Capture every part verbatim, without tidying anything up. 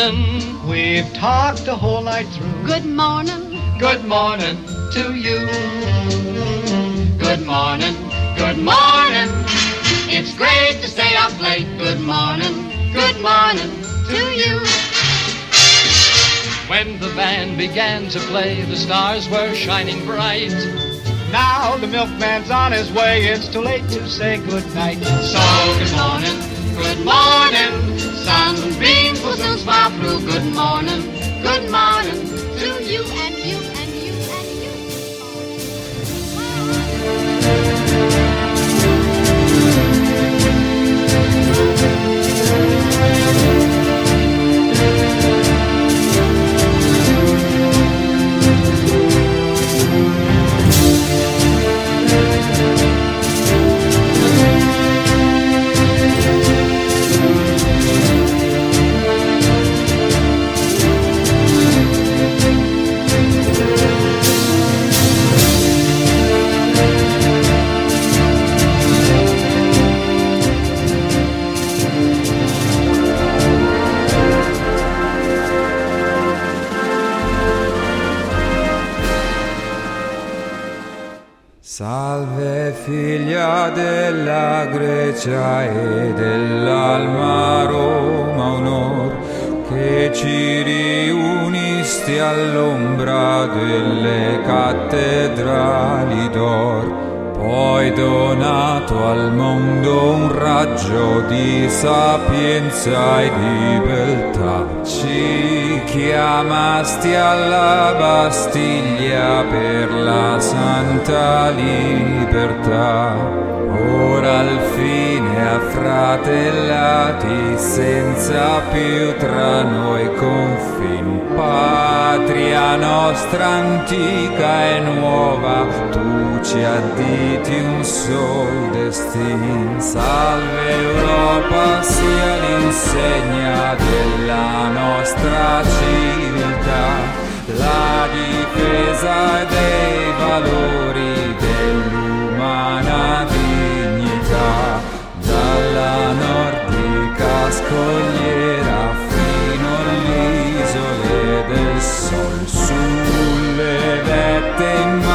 morning. We've talked the whole night through. Good morning. Good morning to you. Good morning. Good morning. It's great to stay up late. Good morning. Good morning to you. When the band began to play, the stars were shining bright. Now the milkman's on his way, it's too late to say goodnight. So good morning, good morning, sunbeams will soon smile through. Good morning, good morning to you and you and you and you. Salve figlia della Grecia e dell'Alma Roma onor, che ci riunisti all'ombra delle cattedrali d'or. Poi donato al mondo un raggio di sapienza e di beltà, ci chiamasti alla Bastiglia per la santa libertà. Ora al fine affratellati, senza più tra noi confini, patria nostra antica e nuova, tu ci additi un sol destin. Salve Europa sia l'insegna della nostra civiltà, la difesa dei valori dell'umana dignità, dalla nordica scogliera fino alle isole del sol, sulle vette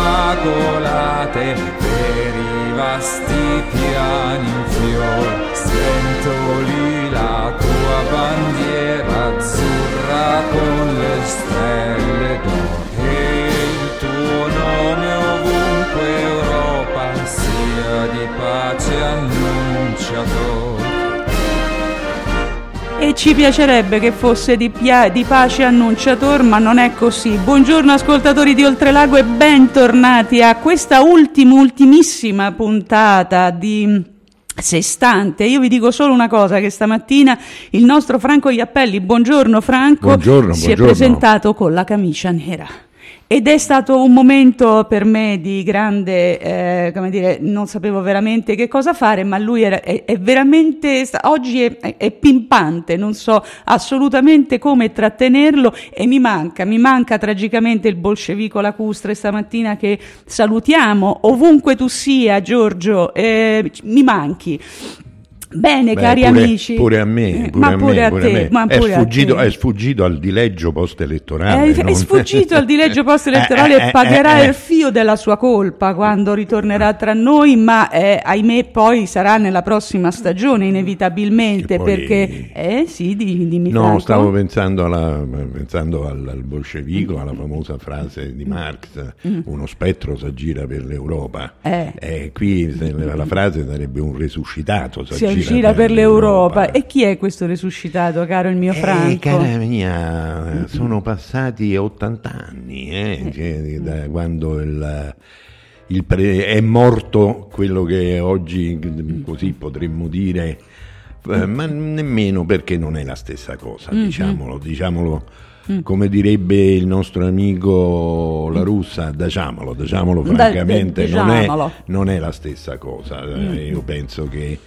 immacolate, per i vasti piani in fior. Sento lì la tua bandiera azzurra con le stelle d'oro, e il tuo nome ovunque Europa sia di pace annunciatore. E ci piacerebbe che fosse di, pia- di pace annunciator, ma non è così. Buongiorno ascoltatori di Oltrelago e bentornati a questa ultima, ultimissima puntata di Sestante. Io vi dico solo una cosa, che stamattina il nostro Franco Iappelli, buongiorno Franco, buongiorno, si buongiorno. è presentato con la camicia nera. Ed è stato un momento per me di grande, eh, come dire, non sapevo veramente che cosa fare, ma lui era, è, è veramente, oggi è, è, è pimpante, non so assolutamente come trattenerlo, e mi manca, mi manca tragicamente il bolscevico lacustre stamattina, che salutiamo, ovunque tu sia Giorgio, eh, mi manchi. Bene, Beh, cari pure, amici, pure a me, pure ma a pure me, a pure te, a me. ma È, pure sfuggito, a te. è sfuggito al dileggio post-elettorale. È, non... è sfuggito al dileggio post-elettorale eh, eh, e pagherà eh, eh. il fio della sua colpa quando ritornerà tra noi, ma eh, ahimè poi sarà nella prossima stagione inevitabilmente, Poi... perché eh sì, di, dimmi No, Franco. stavo pensando, alla, pensando al, al bolscevico, alla famosa frase di Marx, Mm. uno spettro s'aggira per l'Europa. Eh. E qui se- la frase sarebbe un resuscitato Si s'aggira, aggira per l'Europa. E chi è questo resuscitato, caro il mio Franco? Eh, cara mia, sono passati ottanta anni, eh, cioè, da quando il, il pre- è morto quello che oggi così potremmo dire, eh, ma nemmeno, perché non è la stessa cosa, Mm-hmm. diciamolo, diciamolo. Come direbbe il nostro amico La Russa, diciamolo, diciamolo Da- francamente, da- non, è, diciamolo. non è la stessa cosa. Eh, Io penso che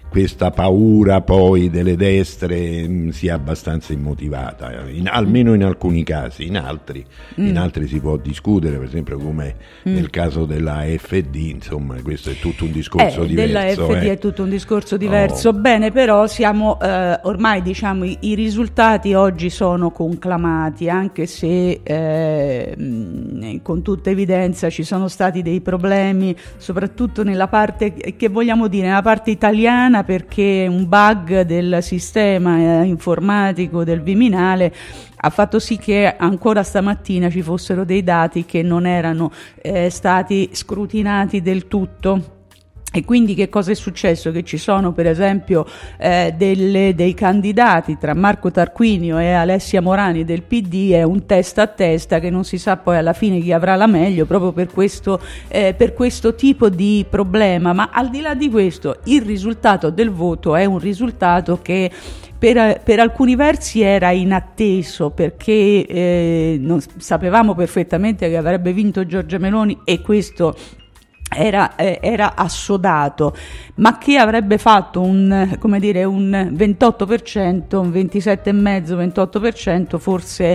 questa paura poi delle destre mh, sia abbastanza immotivata, in, almeno in alcuni casi. In altri, mm. in altri si può discutere, per esempio come mm. nel caso della A F D, insomma questo è tutto un discorso eh, diverso. Della A F D eh. è tutto un discorso diverso, oh. Bene, però siamo eh, ormai diciamo i, i risultati oggi sono conclamati, anche se eh, mh, con tutta evidenza ci sono stati dei problemi, soprattutto nella parte, che vogliamo dire, nella parte italiana, perché un bug del sistema eh, informatico del Viminale ha fatto sì che ancora stamattina ci fossero dei dati che non erano eh, stati scrutinati del tutto. E quindi che cosa è successo? Che ci sono per esempio eh, delle, dei candidati tra Marco Tarquinio e Alessia Morani del P D, è un testa a testa che non si sa poi alla fine chi avrà la meglio, proprio per questo, eh, per questo tipo di problema. Ma al di là di questo, il risultato del voto è un risultato che Per, per alcuni versi era inatteso, perché eh, non, sapevamo perfettamente che avrebbe vinto Giorgia Meloni, e questo Era, eh, era assodato, ma che avrebbe fatto un, come dire, un ventotto per cento, un ventisette virgola cinque, ventotto per cento, forse,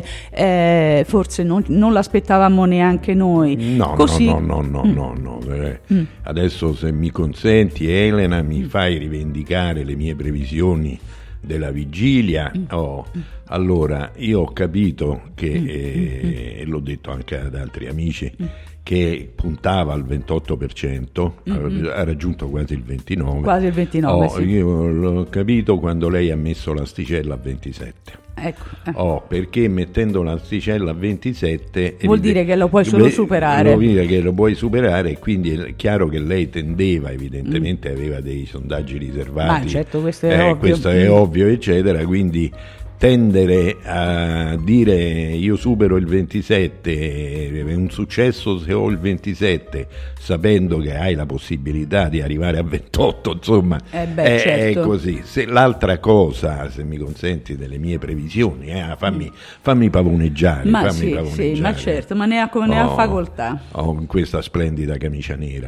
eh, forse non, non l'aspettavamo neanche noi. No, Così... no, no, no, no, mm. no, no. Eh, mm. Adesso, se mi consenti, Elena, mi mm. fai rivendicare le mie previsioni della vigilia. Mm. Oh, allora, io ho capito che, mm. eh, e l'ho detto anche ad altri amici, mm. che puntava al ventotto per cento, mm-hmm. ha raggiunto quasi il ventinove per cento. Quasi il ventinove, oh, sì. Io l'ho capito quando lei ha messo l'asticella a ventisette. Ecco. Eh. Oh, perché mettendo l'asticella a ventisette vuol evide- dire che lo puoi solo superare. Vuol dire che lo puoi superare, e quindi è chiaro che lei tendeva, evidentemente mm. aveva dei sondaggi riservati. Ma certo, questo è eh, ovvio. Questo è ovvio, eccetera, quindi tendere a dire io supero il ventisette, è un successo se ho il ventisette, sapendo che hai la possibilità di arrivare a ventotto, insomma, eh beh, è, certo. è così. Se, l'altra cosa, se mi consenti, delle mie previsioni, eh, fammi, fammi pavoneggiare, ma fammi sì, pavoneggiare. sì, ma certo, ma ne ha, ne ha oh, facoltà. Ho oh, questa splendida camicia nera.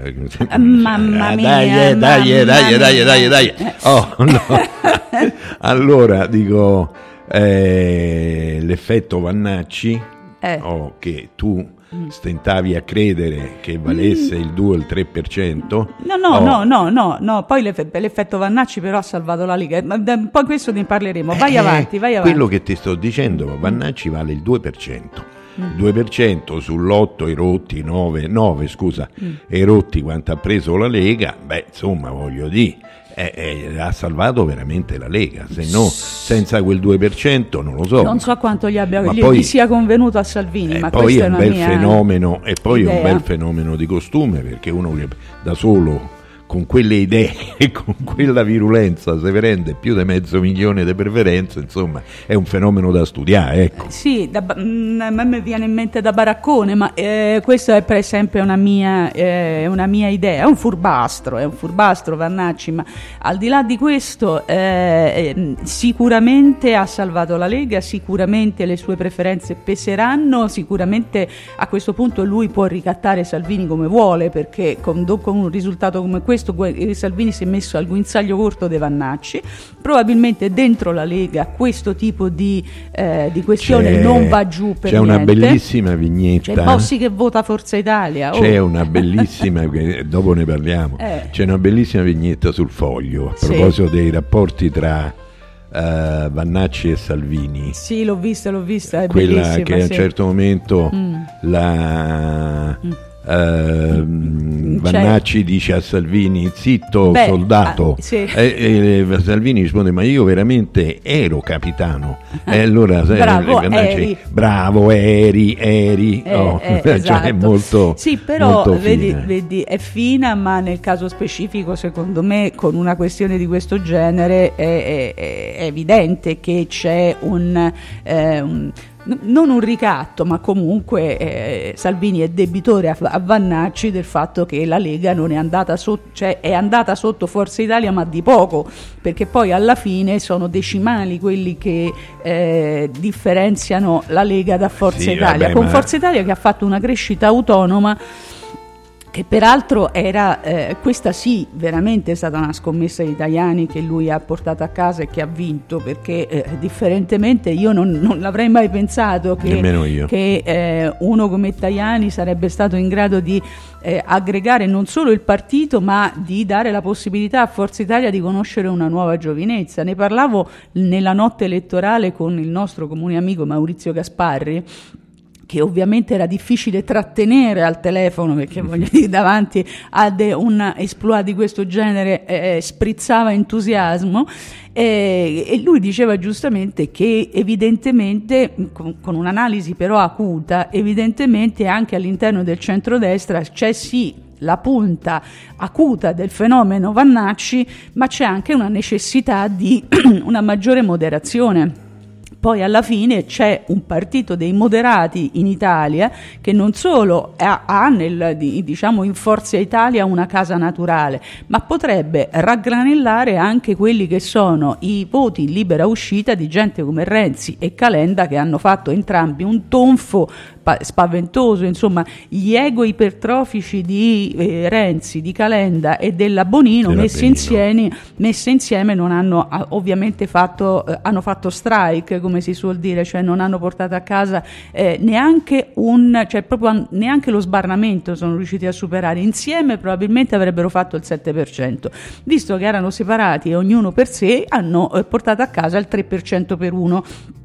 Mamma mia, dai, dai, dai, dai, dai, dai. Oh, no. Allora dico, eh, l'effetto Vannacci, eh. oh, che tu mm. stentavi a credere che valesse mm. il due o il tre per cento. No, no, oh. no, no, no, no, poi l'effetto Vannacci però ha salvato la Liga. Poi questo ne parleremo. Vai eh, avanti, vai avanti. Quello che ti sto dicendo, Vannacci vale il due per cento. Il due per cento sull'otto erotti, nove, nove scusa, mm. erotti quanto ha preso la Lega, beh, insomma, voglio dire, eh, eh, ha salvato veramente la Lega, se no senza quel due per cento non lo so. Non so quanto gli abbia gli, poi, gli sia convenuto a Salvini, eh, ma poi questo è è un una bel mia fenomeno, e poi idea. è un bel fenomeno di costume, perché uno che da solo con quelle idee e con quella virulenza se prende più di mezzo milione di preferenze, insomma è un fenomeno da studiare, ecco. Eh, sì, da, mh, a me viene in mente da baraccone, ma eh, questa è per esempio una mia, eh, una mia idea, è un furbastro, è un furbastro Vannacci, ma al di là di questo eh, sicuramente ha salvato la Lega, sicuramente le sue preferenze peseranno, sicuramente a questo punto lui può ricattare Salvini come vuole, perché con, con un risultato come questo Salvini si è messo al guinzaglio corto dei Vannacci. Probabilmente dentro la Lega questo tipo di, eh, di questione c'è, non va giù per c'è niente. Una bellissima vignetta, c'è Bossi che vota Forza Italia, oh. C'è una bellissima dopo ne parliamo eh. c'è una bellissima vignetta sul Foglio a proposito sì. dei rapporti tra uh, Vannacci e Salvini. Sì, l'ho vista, l'ho vista, è quella bellissima, che a un sì. certo momento mm. la mm. Uh, Vannacci dice a Salvini zitto Beh, soldato ah, sì. e, e Salvini risponde ma io veramente ero capitano e allora bravo, Vannacci, eri. bravo eri eri eh, oh, eh, cioè esatto. è molto sì però molto vedi, fine. vedi è fina, ma nel caso specifico secondo me con una questione di questo genere è, è, è evidente che c'è un, eh, un non un ricatto, ma comunque eh, Salvini è debitore a, a Vannacci del fatto che la Lega non è andata sotto, cioè è andata sotto Forza Italia, ma di poco, perché poi alla fine sono decimali quelli che eh, differenziano la Lega da Forza sì, Italia, vabbè, con ma... Forza Italia che ha fatto una crescita autonoma che peraltro era, eh, questa sì, veramente è stata una scommessa di Tajani che lui ha portato a casa e che ha vinto, perché eh, differentemente io non, non l'avrei mai pensato che, che eh, uno come Tajani sarebbe stato in grado di eh, aggregare non solo il partito, ma di dare la possibilità a Forza Italia di conoscere una nuova giovinezza. Ne parlavo nella notte elettorale con il nostro comune amico Maurizio Gasparri, che ovviamente era difficile trattenere al telefono, perché voglio dire, davanti a de, un exploit di questo genere eh, sprizzava entusiasmo, eh, e lui diceva giustamente che evidentemente, con, con un'analisi però acuta, evidentemente anche all'interno del centrodestra c'è sì la punta acuta del fenomeno Vannacci, ma c'è anche una necessità di una maggiore moderazione. Poi alla fine c'è un partito dei moderati in Italia che non solo ha, ha nel, diciamo in Forza Italia una casa naturale, ma potrebbe raggranellare anche quelli che sono i voti in libera uscita di gente come Renzi e Calenda, che hanno fatto entrambi un tonfo spaventoso. Insomma, gli ego ipertrofici di eh, Renzi, di Calenda e della Bonino messi insieme, messi insieme non hanno ah, ovviamente fatto eh, hanno fatto strike, come si suol dire, cioè non hanno portato a casa eh, neanche un cioè proprio neanche lo sbarramento sono riusciti a superare. Insieme probabilmente avrebbero fatto il sette per cento, visto che erano separati e ognuno per sé, hanno eh, portato a casa il tre per cento per uno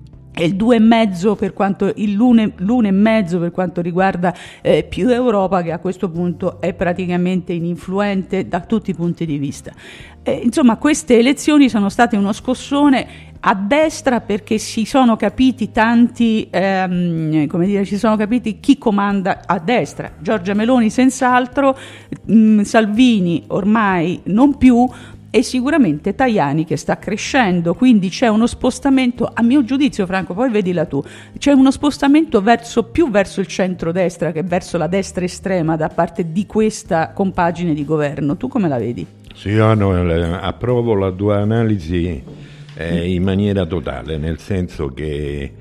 e il due e mezzo per quanto il l'une, l'une e mezzo per quanto riguarda eh, più Europa, che a questo punto è praticamente ininfluente da tutti i punti di vista. Eh, insomma, queste elezioni sono state uno scossone a destra, perché si sono capiti tanti, ehm, come dire, si sono capiti chi comanda a destra. Giorgia Meloni senz'altro, mh, Salvini ormai non più, e sicuramente Tajani che sta crescendo, quindi c'è uno spostamento, a mio giudizio, Franco, poi vedila tu, c'è uno spostamento verso più verso il centrodestra che verso la destra estrema da parte di questa compagine di governo. Tu come la vedi? Sì, io no, approvo la tua analisi eh, in maniera totale, nel senso che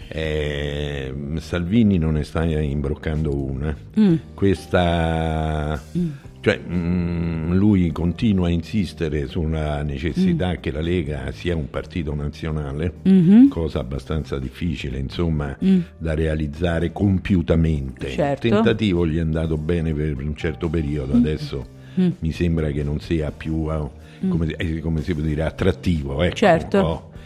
eh, Salvini non ne sta imbroccando una. Mm. Questa... Mm. Cioè, mh, lui continua a insistere sulla necessità mm. che la Lega sia un partito nazionale, mm-hmm. cosa abbastanza difficile, insomma, mm. da realizzare compiutamente. Certo. Il tentativo gli è andato bene per un certo periodo, adesso mm. mi sembra che non sia più, uh, come, mm. come si può dire, attrattivo. Ecco, certo. Un po'.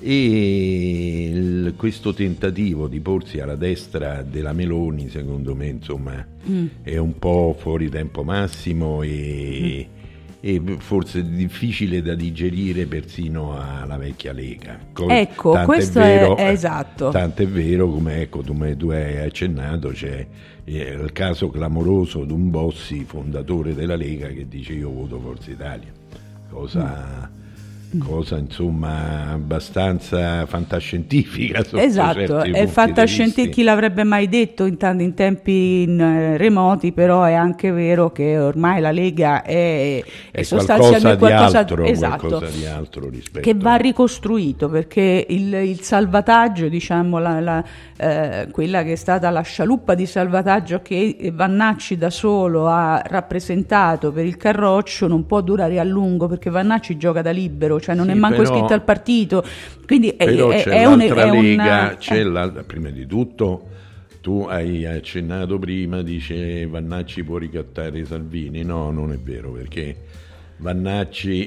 E il, questo tentativo di porsi alla destra della Meloni, secondo me, insomma, mm. è un po' fuori tempo massimo e, mm. e forse difficile da digerire persino alla vecchia Lega. Co- ecco, questo è, vero, è, è esatto. Tant'è vero, come ecco, tu, tu hai accennato, c'è eh, il caso clamoroso di un Bossi, fondatore della Lega, che dice io voto Forza Italia, cosa... Mm. cosa insomma abbastanza fantascientifica. Esatto, è fantascientifica, chi l'avrebbe mai detto in, t- in tempi in, uh, remoti, però è anche vero che ormai la Lega è, è, è sostanzialmente qualcosa, di, qualcosa, altro, esatto, qualcosa di altro rispetto, che va ricostruito, perché il, il salvataggio, diciamo la, la, eh, quella che è stata la scialuppa di salvataggio che Vannacci da solo ha rappresentato per il Carroccio non può durare a lungo, perché Vannacci gioca da libero, cioè non sì, è manco però, iscritto al partito, quindi però è, c'è è, l'altra un, è Lega, una, c'è eh. la, prima di tutto tu hai accennato prima, dice Vannacci può ricattare Salvini, no, non è vero, perché Vannacci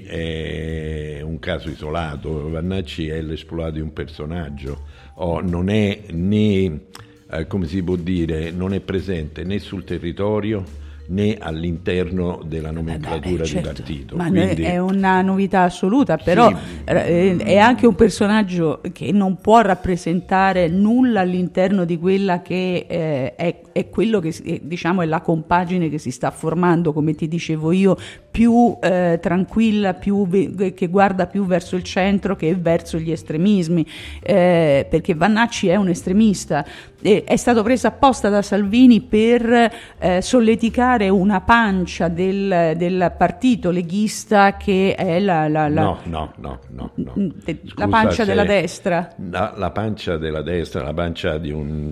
è un caso isolato, Vannacci è l'esploit di un personaggio, oh, non è né, eh, come si può dire, non è presente né sul territorio né all'interno della nomenclatura eh beh, certo. di partito. Ma quindi... è una novità assoluta, però sì. È anche un personaggio che non può rappresentare nulla all'interno di quella che eh, è, è quello che diciamo è la compagine che si sta formando, come ti dicevo io, più eh, tranquilla, più che guarda più verso il centro che verso gli estremismi, eh, perché Vannacci è un estremista, eh, è stato preso apposta da Salvini per eh, solleticare una pancia del, del partito leghista che è la, la, la, no, no, no, no, no. la pancia della destra. La, la pancia della destra, la pancia di un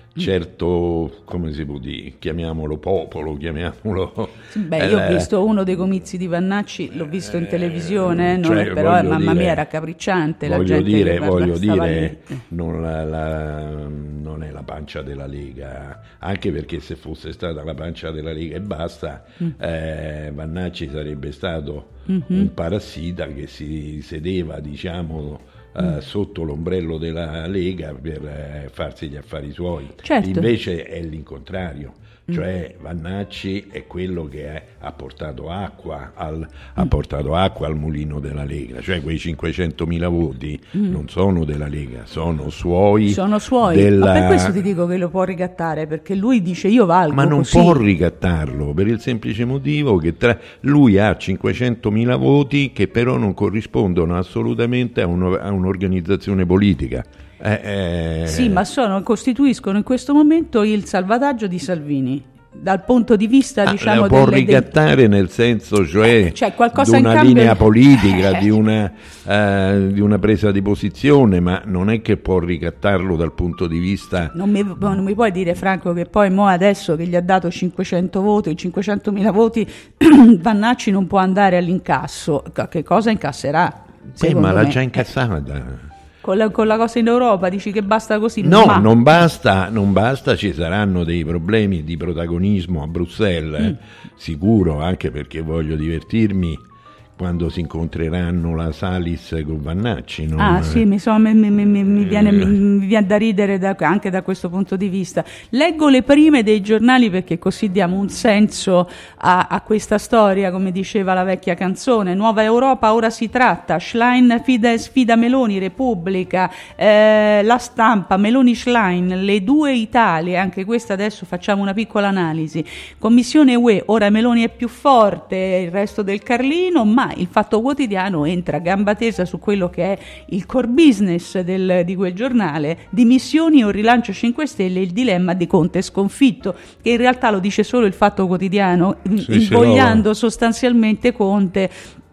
certo, come si può dire, chiamiamolo popolo, chiamiamolo... Beh, io ho visto uno dei comizi di Vannacci, l'ho visto in televisione, non cioè, è, però mamma dire, mia era raccapricciante, la gente dire, che voglio stava dire, lì. Non, la, la, non è la pancia della Lega, anche perché se fosse stata la pancia della Lega e basta, mm. eh, Vannacci sarebbe stato mm-hmm. un parassita che si sedeva, diciamo... Uh, sotto l'ombrello della Lega per uh, farsi gli affari suoi. Certo. Invece è l'incontrario, cioè Vannacci è quello che è, ha portato acqua al, ha portato acqua al mulino della Lega, cioè quei cinquecentomila voti mm. non sono della Lega, sono suoi. Sono suoi, della... ma per questo ti dico che lo può ricattare, perché lui dice io valgo ma non così. Può ricattarlo per il semplice motivo che tra... lui ha cinquecentomila voti che però non corrispondono assolutamente a, uno, a un'organizzazione politica. Eh, eh... Sì, ma sono, costituiscono in questo momento il salvataggio di Salvini dal punto di vista ah, diciamo può delle, ricattare dei... nel senso cioè, eh, cioè qualcosa di una in cambio... linea politica di una, uh, di una presa di posizione, ma non è che può ricattarlo dal punto di vista non mi, non mi puoi dire Franco che poi mo adesso che gli ha dato cinquecento voti, cinquecentomila voti Vannacci non può andare all'incasso. Che cosa incasserà? Sì, ma l'ha me. già incassata. Con la, con la cosa in Europa dici che basta così? No, ma... non basta, non basta, ci saranno dei problemi di protagonismo a Bruxelles, mm. eh, sicuro, anche perché voglio divertirmi quando si incontreranno la Salis con Vannacci. Non... Ah sì, mi, so, mi, mi, mi, mi, viene, mi, mi viene da ridere da, anche da questo punto di vista. Leggo le prime dei giornali perché così diamo un senso a, a questa storia, come diceva la vecchia canzone. Nuova Europa, ora si tratta. Schlein fida, sfida Meloni, Repubblica, eh, La Stampa, Meloni Schlein, le due Italie, anche questa adesso facciamo una piccola analisi. Commissione U E, ora Meloni è più forte, il resto del Carlino, ma il Fatto Quotidiano entra a gamba tesa su quello che è il core business del, di quel giornale, dimissioni o rilancio cinque Stelle, il dilemma di Conte sconfitto, che in realtà lo dice solo il Fatto Quotidiano, sì, invogliando sostanzialmente Conte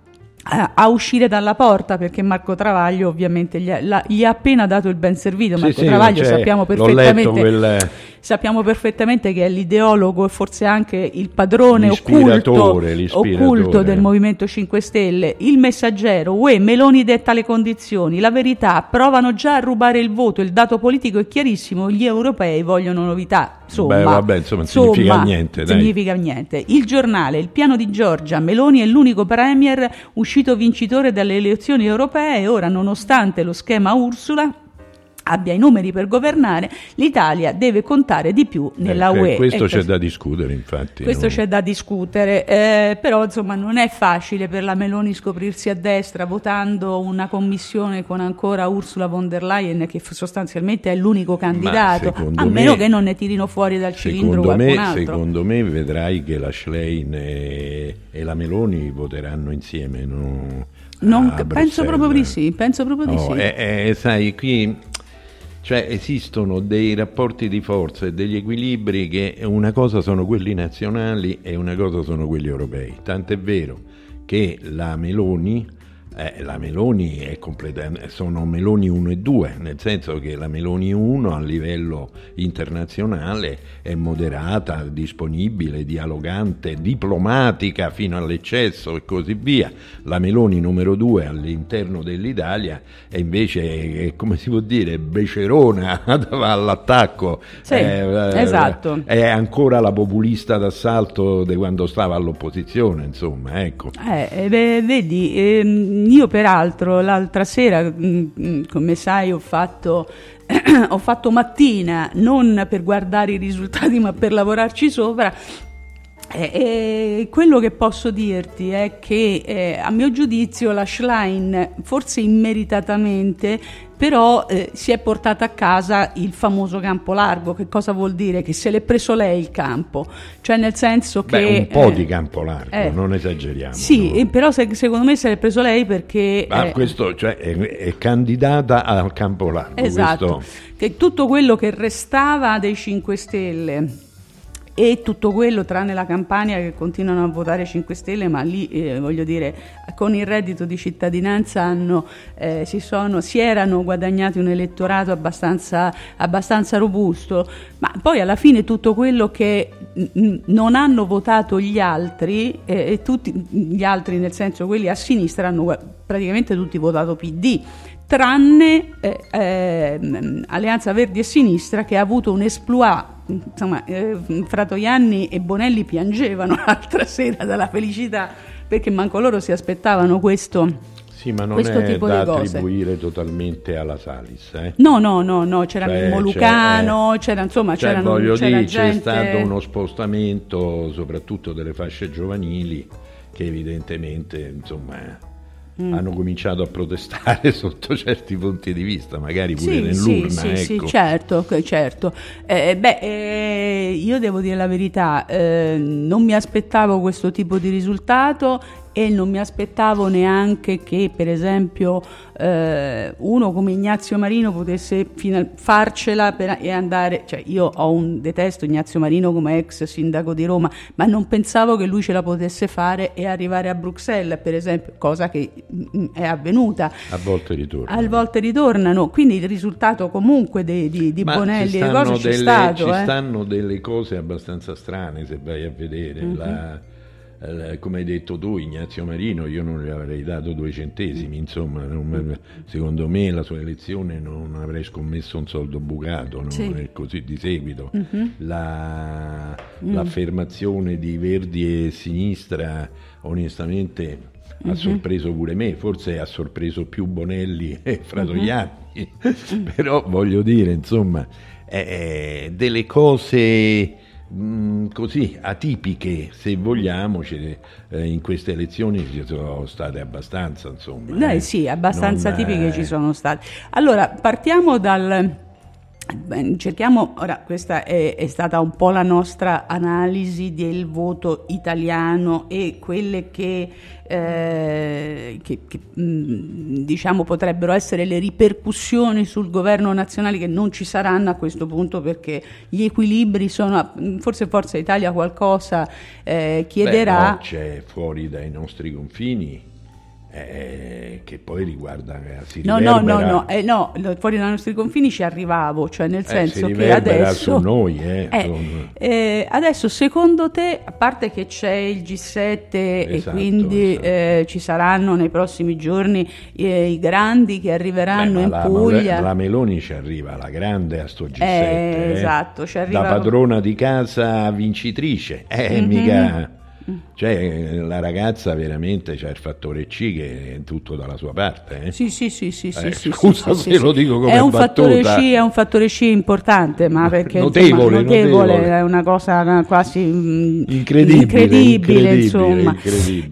a, a uscire dalla porta, perché Marco Travaglio ovviamente gli ha, la, gli ha appena dato il ben servito. Marco sì, Travaglio sì, sappiamo perfettamente quel... sappiamo perfettamente che è l'ideologo e forse anche il padrone occulto, occulto del Movimento cinque Stelle. Il Messaggero, uè, Meloni detta le condizioni, La Verità, provano già a rubare il voto, il dato politico è chiarissimo, gli europei vogliono novità. Insomma, Beh, vabbè, insomma, insomma significa niente. Dai. Significa niente. Il Giornale, il piano di Giorgia, Meloni è l'unico premier uscito vincitore dalle elezioni europee e ora, nonostante lo schema Ursula abbia i numeri per governare, l'Italia deve contare di più nella eh, U E. Questo c'è questo, da discutere, infatti. Questo non... c'è da discutere, eh, però insomma non è facile per la Meloni scoprirsi a destra votando una commissione con ancora Ursula von der Leyen, che sostanzialmente è l'unico candidato, a me, meno che non ne tirino fuori dal cilindro qualcun me, altro. Secondo me vedrai che la Schlein e, e la Meloni voteranno insieme. No, non, penso proprio di sì, penso proprio di oh, sì. Eh, eh, sai, qui... Cioè esistono dei rapporti di forza e degli equilibri che una cosa sono quelli nazionali e una cosa sono quelli europei. Tant'è vero che la Meloni, eh, la Meloni è completa, sono Meloni uno e due, nel senso che la Meloni uno a livello internazionale è moderata, disponibile, dialogante, diplomatica fino all'eccesso e così via. La Meloni numero due all'interno dell'Italia è invece, come si può dire, becerona, va all'attacco. Sì, eh, esatto. È ancora la populista d'assalto di quando stava all'opposizione, insomma, ecco. Eh, beh, vedi, ehm, io peraltro l'altra sera, mh, come sai, ho fatto ho fatto mattina non per guardare i risultati ma per lavorarci sopra. E, e quello che posso dirti è che eh, a mio giudizio la Schlein, forse immeritatamente, però eh, si è portata a casa il famoso campo largo. Che cosa vuol dire? Che se l'è preso lei il campo, cioè nel senso che... Beh, un po' eh, di campo largo, eh, non esageriamo. Sì, no? Però se, secondo me se l'è preso lei perché... Ma eh, questo, cioè, è, è candidata al campo largo. Esatto, questo... che tutto quello che restava dei cinque Stelle e tutto quello tranne la Campania che continuano a votare cinque Stelle, ma lì eh, voglio dire con il reddito di cittadinanza hanno, eh, si, sono, si erano guadagnati un elettorato abbastanza, abbastanza robusto, ma poi alla fine tutto quello che n- non hanno votato gli altri, eh, e tutti gli altri nel senso quelli a sinistra hanno praticamente tutti votato P D, tranne eh, eh, Alleanza Verdi e Sinistra che ha avuto un exploit. Insomma, eh, Fratoianni e Bonelli piangevano l'altra sera dalla felicità perché manco loro si aspettavano questo. Sì, ma non questo è tipo da di cose. attribuire totalmente alla Salis. Eh? No, no, no, no, c'era cioè, il Molucano, c'è, c'era insomma, cioè, c'erano, voglio c'era dire, gente... c'è stato uno spostamento, soprattutto delle fasce giovanili, che evidentemente, insomma... Mm. hanno cominciato a protestare sotto certi punti di vista, magari pure sì, nell'urna. Sì, ecco. sì, certo, certo. Eh, beh, eh, io devo dire la verità, eh, non mi aspettavo questo tipo di risultato e non mi aspettavo neanche che, per esempio, eh, uno come Ignazio Marino potesse final- farcela per, e andare, cioè io ho un detesto Ignazio Marino come ex sindaco di Roma, ma non pensavo che lui ce la potesse fare e arrivare a Bruxelles, per esempio, cosa che mh, è avvenuta. A volte ritornano. A volte ritornano, quindi il risultato comunque di, di, di Bonelli e cose delle, c'è stato. Ci eh. stanno delle cose abbastanza strane, se vai a vedere. Mm-hmm. La, come hai detto tu, Ignazio Marino, io non gli avrei dato due centesimi, insomma, non, secondo me la sua elezione non avrei scommesso un soldo bucato, no? Sì. E così di seguito. Mm-hmm. La, mm. L'affermazione di Verdi e Sinistra, onestamente, ha mm-hmm. sorpreso pure me, forse ha sorpreso più Bonelli e Fratoianni, mm-hmm. però voglio dire, insomma, eh, delle cose... Mm, così atipiche, se vogliamo, eh, in queste elezioni ci sono state abbastanza, insomma. Eh, eh. sì, abbastanza non, tipiche eh... ci sono state. Allora, partiamo dal... Beh, cerchiamo, ora questa è, è stata un po' la nostra analisi del voto italiano e quelle che, eh, che, che mh, diciamo potrebbero essere le ripercussioni sul governo nazionale, che non ci saranno a questo punto perché gli equilibri sono, forse Forza Italia qualcosa eh, chiederà. Beh, no, c'è fuori dai nostri confini. Eh, che poi riguarda eh, si no no no no, eh, no fuori dai nostri confini ci arrivavo, cioè nel senso eh, che adesso su noi eh, eh, eh, adesso secondo te, a parte che c'è il G sette esatto, e quindi esatto. eh, ci saranno nei prossimi giorni eh, i grandi che arriveranno. Beh, in la, Puglia la Meloni ci arriva, la grande a sto G sette eh, eh, esatto, ci arriva da padrona di casa vincitrice eh, mm-hmm. mica cioè la ragazza veramente c'ha il fattore C che è tutto dalla sua parte eh? sì sì sì sì, eh, sì scusa sì, se sì, lo dico come è un battuta. fattore C, è un fattore C importante, ma perché notevole, insomma, notevole, notevole, è una cosa quasi incredibile, incredibile, incredibile insomma incredibile.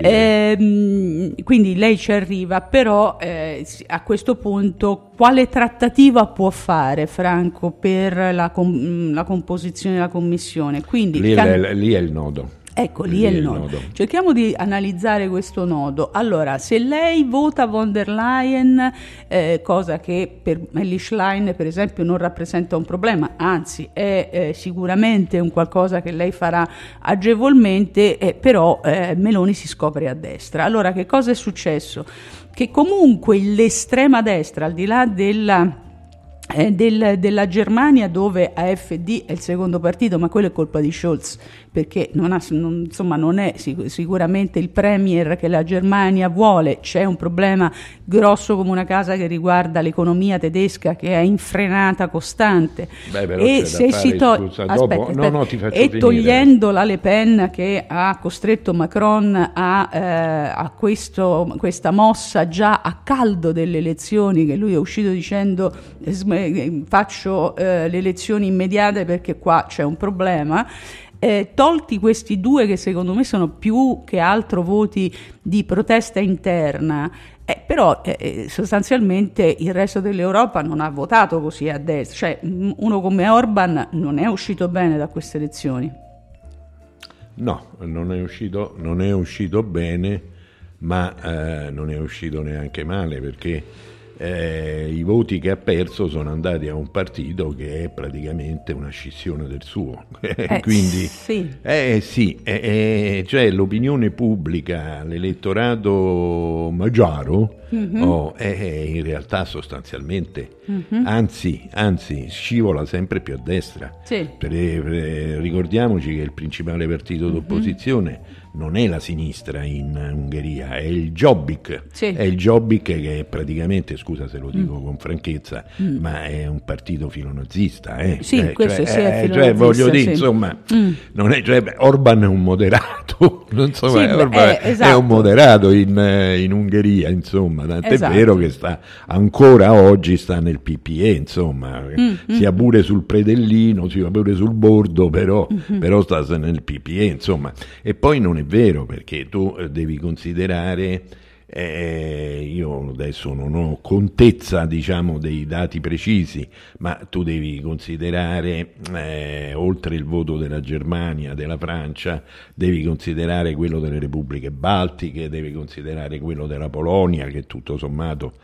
Eh, quindi lei ci arriva, però eh, a questo punto quale trattativa può fare Franco per la, com- la composizione della commissione? Quindi lì, can- è, lì è il nodo. Ecco, lì, lì è il nodo. nodo. Cerchiamo di analizzare questo nodo. Allora, se lei vota von der Leyen, eh, cosa che per Elly Schlein, per esempio, non rappresenta un problema, anzi è eh, sicuramente un qualcosa che lei farà agevolmente, eh, però eh, Meloni si scopre a destra. Allora, che cosa è successo? Che comunque l'estrema destra, al di là della... Eh, del, della Germania, dove A F D è il secondo partito, ma quello è colpa di Scholz, perché non, ha, non, insomma, non è sic- sicuramente il premier che la Germania vuole. C'è un problema grosso come una casa che riguarda l'economia tedesca, che è infrenata costante. Beh, però e c'è se da si fare, to- scusa, aspetta, dopo, aspetta. No, no, ti faccio e finire. togliendo la Le Pen che ha costretto Macron a, eh, a questo, questa mossa già a caldo delle elezioni, che lui è uscito dicendo faccio eh, le elezioni immediate perché qua c'è un problema. Eh, tolti questi due che secondo me sono più che altro voti di protesta interna, eh, però eh, sostanzialmente il resto dell'Europa non ha votato così a destra, cioè uno come Orban non è uscito bene da queste elezioni. No, non è uscito, non è uscito bene, ma eh, non è uscito neanche male, perché eh, i voti che ha perso sono andati a un partito che è praticamente una scissione del suo. Eh, Quindi, sì, eh, sì eh, eh, cioè l'opinione pubblica, l'elettorato magiaro, mm-hmm. oh, è in realtà sostanzialmente, mm-hmm. anzi, anzi scivola sempre più a destra. Sì. Per, per, ricordiamoci che il principale partito mm-hmm. d'opposizione non è la sinistra in Ungheria, è il Jobbik, sì. è il Jobbik che è praticamente, scusa se lo dico mm. con franchezza, mm. ma è un partito filonazista, eh? Sì, eh, questo cioè, sì, è eh, cioè, voglio dire, sì. insomma, mm. non è, cioè, Orban è un moderato, non so, sì, Orban beh, è, esatto. è un moderato in, in Ungheria, insomma, tant'è esatto. vero che sta ancora oggi sta nel P P E, insomma, mm. sia pure sul predellino, sia pure sul bordo, però, mm-hmm. però sta nel P P E, insomma, e poi non è vero, perché tu devi considerare, eh, io adesso non ho contezza, diciamo, dei dati precisi, ma tu devi considerare, eh, oltre il voto della Germania, della Francia, devi considerare quello delle repubbliche baltiche, devi considerare quello della Polonia, che tutto sommato,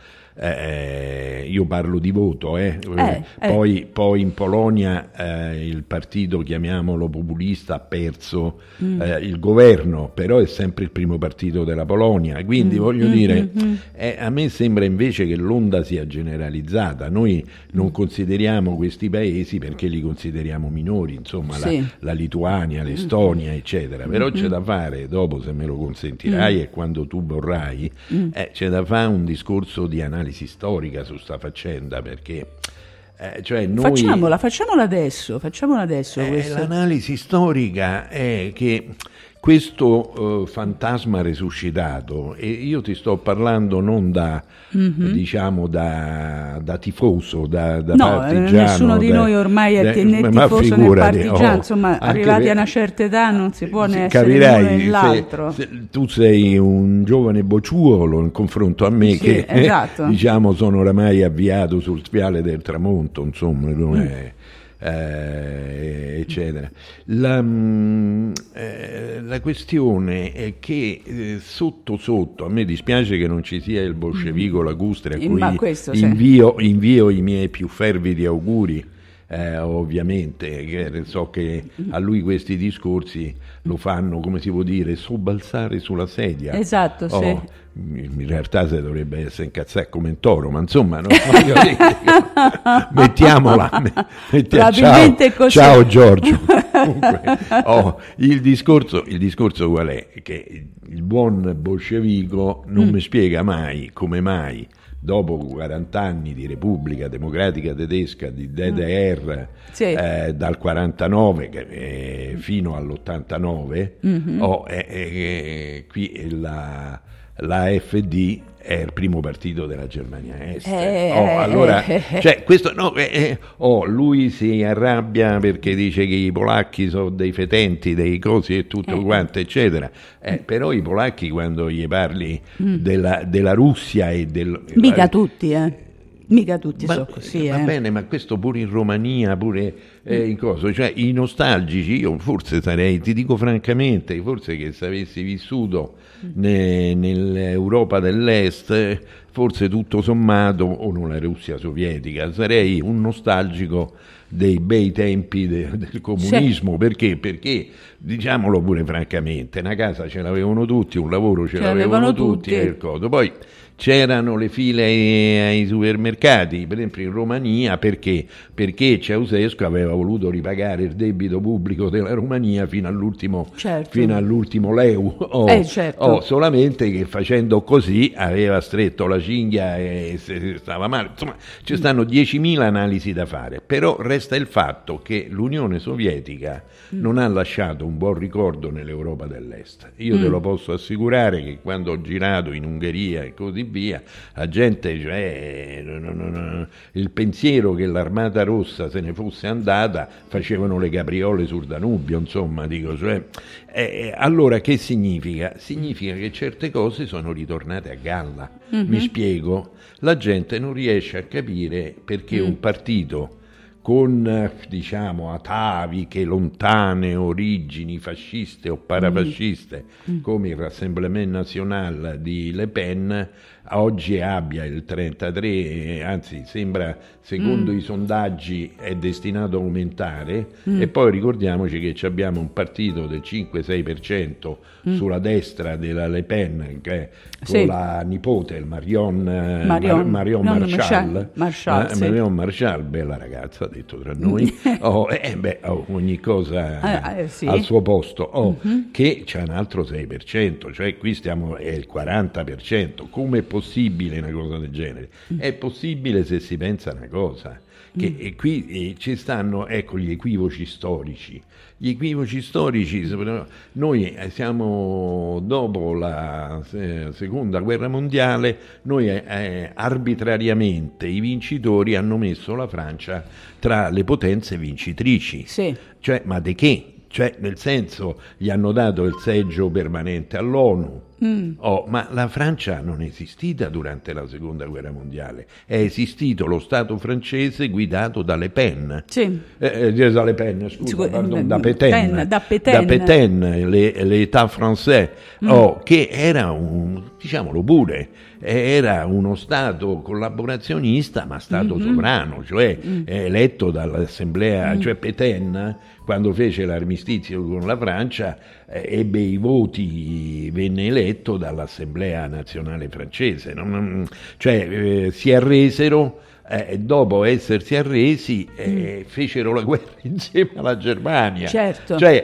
eh, io parlo di voto, eh. Eh, poi, eh. poi in Polonia eh, il partito, chiamiamolo populista, ha perso mm. eh, il governo, però è sempre il primo partito della Polonia, quindi mm. voglio mm, dire, mm, eh, a me sembra invece che l'onda sia generalizzata. Noi non mm. consideriamo questi paesi perché li consideriamo minori, insomma, sì. la, la Lituania, l'Estonia, eccetera, però mm. c'è da fare, dopo, se me lo consentirai mm. e quando tu vorrai, mm. eh, c'è da fare un discorso di analisi storica su sta faccenda, perché eh, cioè noi, facciamola, facciamola adesso, facciamola adesso eh, l'analisi storica è che questo uh, fantasma resuscitato, e io ti sto parlando non da mm-hmm. diciamo da, da tifoso, da, da no, partigiano, nessuno di da, noi ormai è da, né ma tifoso né partigiano, oh, insomma, arrivati per, a una certa età non si può né essere capirai, l'uno né l'altro. Se, se, tu sei un giovane bociuolo in confronto a me, sì, che esatto. eh, diciamo sono oramai avviato sul viale del tramonto, insomma, come mm. Eh, eccetera. La, mh, eh, la questione è che eh, sotto sotto, a me dispiace che non ci sia il bolscevico Lacustre, a cui questo, invio, sì. invio i miei più fervidi auguri, eh, ovviamente, che so che a lui questi discorsi lo fanno, come si può dire, sobbalzare sulla sedia. Esatto, oh, sì. In realtà se dovrebbe essere incazzare come un toro, ma insomma, non voglio dire, mettiamola, mettiamola. Ciao, così. Ciao Giorgio. Comunque, oh, il discorso, il discorso qual è? Che il buon bolscevico non mm. mi spiega mai come mai, dopo quaranta anni di Repubblica Democratica Tedesca, di D D R, mm. sì. eh, dal quarantanove eh, fino all'ottantanove, mm-hmm. oh, eh, eh, qui la, la A F D è il primo partito della Germania Est. Eh, oh, allora, eh, cioè, questo, no, eh, oh, lui si arrabbia perché dice che i polacchi sono dei fetenti, dei cosi e tutto eh. quanto, eccetera. Eh, però i polacchi, quando gli parli mm. della, della Russia e del... Mica eh, tutti, eh. Mica tutti ma, sono così, va eh. bene, ma questo pure in Romania, pure eh, in cosa, cioè i nostalgici, io forse sarei, ti dico francamente, forse che se avessi vissuto ne, nell'Europa dell'Est, forse tutto sommato, o nella Russia sovietica, sarei un nostalgico dei bei tempi de, del comunismo. Sì. Perché? Perché, diciamolo pure francamente, una casa ce l'avevano tutti, un lavoro ce, ce l'avevano, l'avevano tutti, tutti. E il coso. Poi c'erano le file ai, ai supermercati, per esempio in Romania, perché? Perché Ceausescu aveva voluto ripagare il debito pubblico della Romania fino all'ultimo, certo. fino all'ultimo leu, oh, eh, certo. oh, solamente che facendo così aveva stretto la cinghia e stava male. Insomma, ci stanno diecimila analisi da fare, però resta il fatto che l'Unione Sovietica mm. non ha lasciato un buon ricordo nell'Europa dell'Est. Io mm. te lo posso assicurare che quando ho girato in Ungheria e così via, la gente, cioè, no, no, no, il pensiero che l'Armata Rossa se ne fosse andata, facevano le capriole sul Danubio, insomma, dico, cioè, eh, allora che significa? Significa che certe cose sono ritornate a galla. Mm-hmm. Mi spiego, la gente non riesce a capire perché mm. un partito con, diciamo, ataviche lontane origini fasciste o parafasciste, mm. come il Rassemblement National di Le Pen, oggi abbia il trentatré, anzi sembra, secondo mm. i sondaggi, è destinato a aumentare, mm. e poi ricordiamoci che abbiamo un partito del cinque sei per cento mm. sulla destra della Le Pen, che è con sì. la nipote, il Marion, Marion, Mar- Marion Marshall, Marshall, eh, sì. Marion Marshall, bella ragazza, detto tra noi, oh, eh, beh, oh, ogni cosa ah, eh, sì. al suo posto, oh, mm-hmm. che c'è un altro sei per cento, cioè qui stiamo, è il quaranta per cento, come è possibile una cosa del genere? Mm. È possibile se si pensa una cosa, che mm. e qui eh, ci stanno, ecco, gli equivoci storici. Gli equivoci storici, noi siamo, dopo la seconda guerra mondiale, noi eh, arbitrariamente i vincitori hanno messo la Francia tra le potenze vincitrici. Sì. Cioè, ma di che? Cioè, nel senso, gli hanno dato il seggio permanente all'ONU. Mm. Oh, ma la Francia non è esistita durante la seconda guerra mondiale, è esistito lo Stato francese guidato da Le Pen, sì. eh, da Le Pen, scusa, Scu- pardon, da Pétain, Pen, da Pétain, da Pétain le, l'État français, mm. oh, che era un, diciamolo pure, era uno Stato collaborazionista ma Stato mm-hmm. sovrano, cioè mm. eletto dall'Assemblea, mm. cioè Pétain, quando fece l'armistizio con la Francia, eh, ebbe i voti, venne eletto dall'Assemblea nazionale francese, non, non, cioè eh, si arresero, e eh, dopo essersi arresi eh, mm. fecero la guerra insieme alla Germania. Certo. Cioè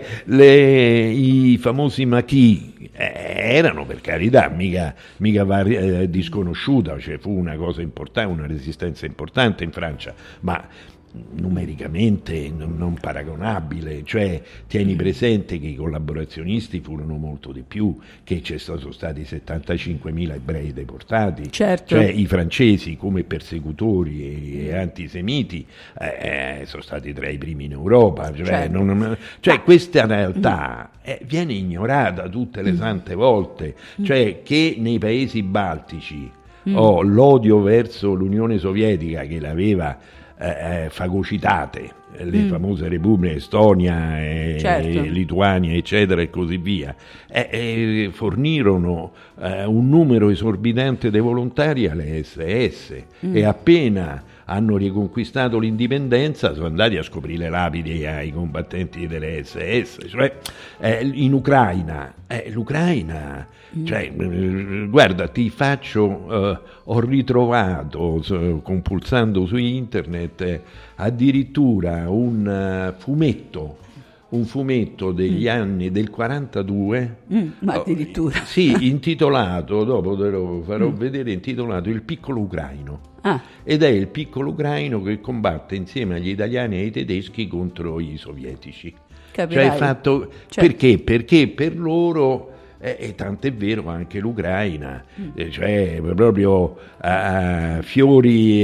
le, i famosi maquis eh, erano, per carità, mica, mica vari, eh, disconosciuta, cioè fu una cosa importante, una resistenza importante in Francia, ma numericamente non, non paragonabile, cioè tieni presente che i collaborazionisti furono molto di più, che ci sono stati settantacinquemila ebrei deportati, certo. cioè i francesi come persecutori e, e antisemiti eh, sono stati tra i primi in Europa, cioè, certo. non, cioè questa realtà eh, viene ignorata tutte le sante volte, cioè che nei paesi baltici mm. oh, l'odio verso l'Unione Sovietica che l'aveva Eh, fagocitate, le mm. famose repubbliche Estonia, e, certo. e Lituania, eccetera, e così via, eh, eh, fornirono eh, un numero esorbitante di volontari alle esse esse mm. e appena hanno riconquistato l'indipendenza sono andati a scoprire le lapidi ai combattenti delle esse esse, cioè eh, in Ucraina, eh, l'Ucraina, mm. cioè, eh, guarda, ti faccio, eh, ho ritrovato, so, compulsando su internet, eh, addirittura un uh, fumetto, un fumetto degli mm. anni del quarantadue, mm, ma addirittura. Oh, sì, intitolato, dopo te lo farò mm. vedere, intitolato Il piccolo ucraino. Ah. Ed è il piccolo ucraino che combatte insieme agli italiani e ai tedeschi contro i sovietici. Capirai. Cioè fatto, certo. perché? Perché per loro, eh, e tant'è vero anche l'Ucraina, mm. eh, cioè proprio uh, fiori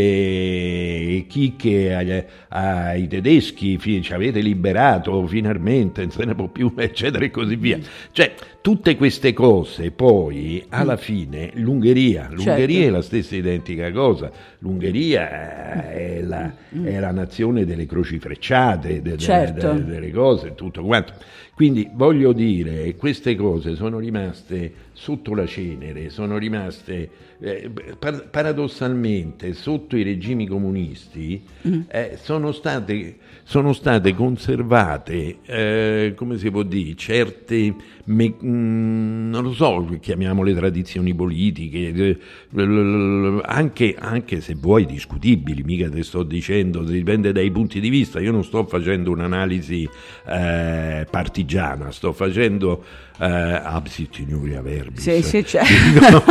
e, e chicche agli, ai tedeschi, fi, ci avete liberato finalmente, non se ne può più, eccetera e così via. Mm. Cioè tutte queste cose poi alla fine l'Ungheria, l'Ungheria certo. è la stessa identica cosa, l'Ungheria è la, mm. è la nazione delle croci frecciate, de, certo. de, de, delle cose, tutto quanto. Quindi voglio dire, queste cose sono rimaste sotto la cenere, sono rimaste eh, par- paradossalmente sotto i regimi comunisti, mm. eh, sono state, sono state conservate, eh, come si può dire, certe, me- mh, non lo so, chiamiamole tradizioni politiche, eh, anche, anche se vuoi discutibili, mica te sto dicendo, dipende dai punti di vista, io non sto facendo un'analisi eh, partigiana, sto facendo eh, absit in iuria verbis. Sì, sì, certo. Dico,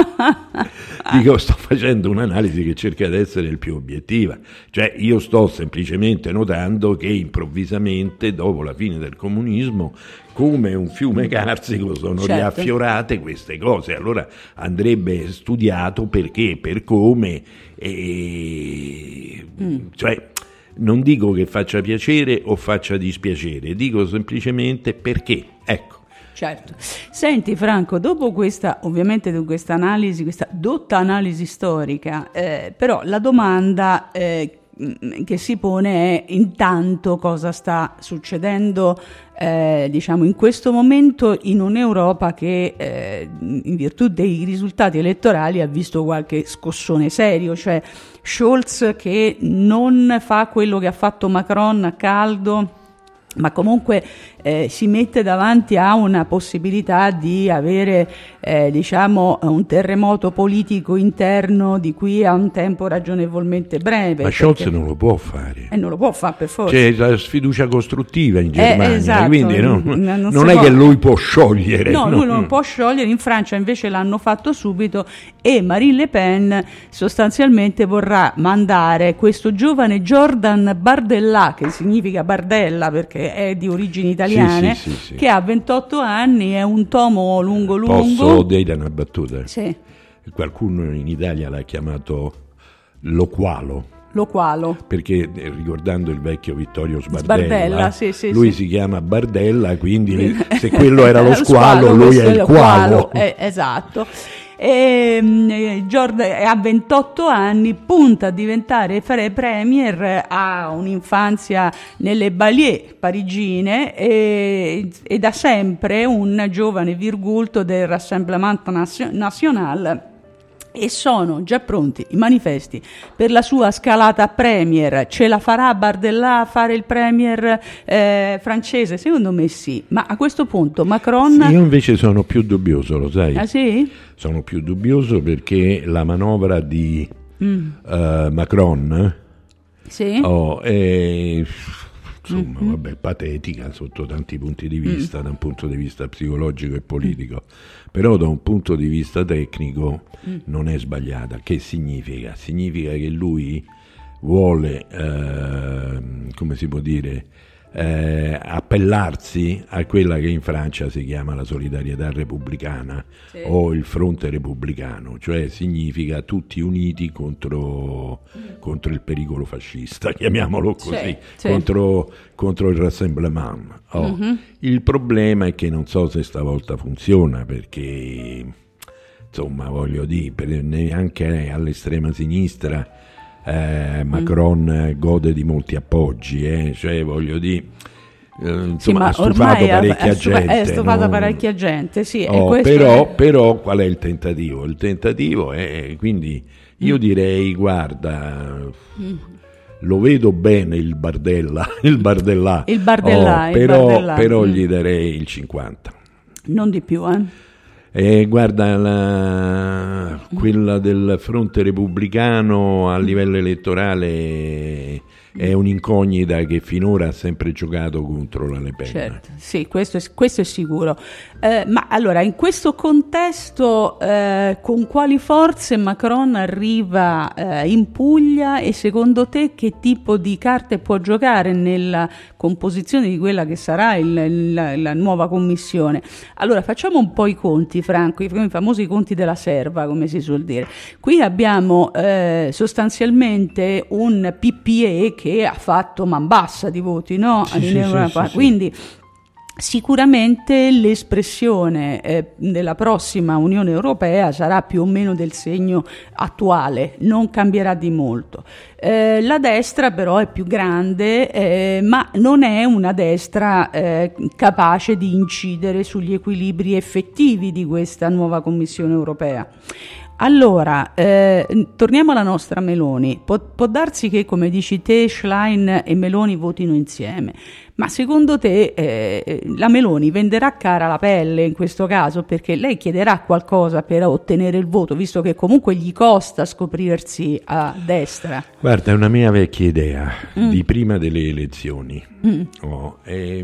dico, sto facendo un'analisi che cerca di essere il più obiettiva, cioè io sto semplicemente notando che improvvisamente dopo la fine del comunismo, come un fiume carsico, sono certo. riaffiorate queste cose, allora andrebbe studiato perché, per come, e, mm. cioè non dico che faccia piacere o faccia dispiacere, dico semplicemente perché, ecco. Certo. Senti Franco, dopo questa, ovviamente questa analisi, questa dotta analisi storica, eh, però la domanda eh, che si pone è intanto cosa sta succedendo eh, diciamo in questo momento in un'Europa che eh, in virtù dei risultati elettorali ha visto qualche scossone serio, cioè Scholz che non fa quello che ha fatto Macron a caldo, ma comunque eh, si mette davanti a una possibilità di avere eh, diciamo un terremoto politico interno di qui a un tempo ragionevolmente breve. Ma Scholz non lo può fare. E eh, non lo può fare per forza. C'è la sfiducia costruttiva in Germania, eh, esatto. quindi no, non, non, non è può. che lui può sciogliere. No, no, lui non può sciogliere, in Francia invece l'hanno fatto subito e Marine Le Pen sostanzialmente vorrà mandare questo giovane Jordan Bardella, che significa Bardella perché è di origini italiane, sì, sì, sì, sì. che ha ventotto anni, è un tomo lungo lungo. Posso dire una battuta? Sì. Qualcuno in Italia l'ha chiamato Loqualo. Loqualo. Perché ricordando il vecchio Vittorio Sbardella, Sbardella sì, sì, lui sì. si chiama Bardella, quindi se quello era lo squalo, squalo, lui è il qualo. qualo. Eh, esatto. E Jordan ha ventotto anni, punta a diventare premier, ha un'infanzia nelle banlieue parigine e, e da sempre un giovane virgulto del Rassemblement National. E sono già pronti i manifesti per la sua scalata premier. Ce la farà Bardella a fare il premier eh, francese? Secondo me sì, ma a questo punto Macron... Io invece sono più dubbioso, lo sai? Ah sì? Sono più dubbioso perché la manovra di mm. uh, Macron sì? oh, è... insomma, mm-hmm. vabbè, patetica sotto tanti punti di vista, mm. da un punto di vista psicologico e politico, mm. però da un punto di vista tecnico mm. non è sbagliata. Che significa? Significa che lui vuole, eh, come si può dire, eh, appellarsi a quella che in Francia si chiama la solidarietà repubblicana, sì. o il fronte repubblicano, cioè significa tutti uniti contro, mm. contro il pericolo fascista, chiamiamolo così, sì, sì. Contro, contro il Rassemblement. Oh. Mm-hmm. Il problema è che non so se stavolta funziona, perché insomma voglio dire, per, neanche all'estrema sinistra Eh, Macron mm. gode di molti appoggi, eh? Cioè voglio dire, eh, insomma, sì, ma ha stufato parecchia è stufa- gente. È stufata no? parecchia gente, sì. Oh, e però, è... però qual è il tentativo? Il tentativo è, quindi io mm. direi, guarda, mm. lo vedo bene il Bardella, il Bardella, il Bardella, oh, il però, Bardella. però mm. gli darei il cinquanta. Non di più, eh? Eh, guarda, la, quella del fronte repubblicano a livello elettorale è un'incognita che finora ha sempre giocato contro la Le Pen. Certo, sì, questo è, questo è sicuro. Eh, ma allora, in questo contesto, eh, con quali forze Macron arriva eh, in Puglia e secondo te che tipo di carte può giocare nella composizione di quella che sarà il, il, la, la nuova commissione? Allora, facciamo un po' i conti, Franco, i, i famosi conti della serva, come si suol dire. Qui abbiamo eh, sostanzialmente un P P E che ha fatto man bassa di voti, no? Sì, in sì, Europa. sì, sì, Quindi sicuramente l'espressione eh, della prossima Unione Europea sarà più o meno del segno attuale, non cambierà di molto. Eh, la destra però è più grande, eh, ma non è una destra eh, capace di incidere sugli equilibri effettivi di questa nuova Commissione Europea. Allora, eh, torniamo alla nostra Meloni. Può, può darsi che, come dici te, Schlein e Meloni votino insieme, ma secondo te eh, la Meloni venderà cara la pelle in questo caso, perché lei chiederà qualcosa per ottenere il voto, visto che comunque gli costa scoprirsi a destra? Guarda, è una mia vecchia idea mm. di prima delle elezioni. Mm. Oh, eh,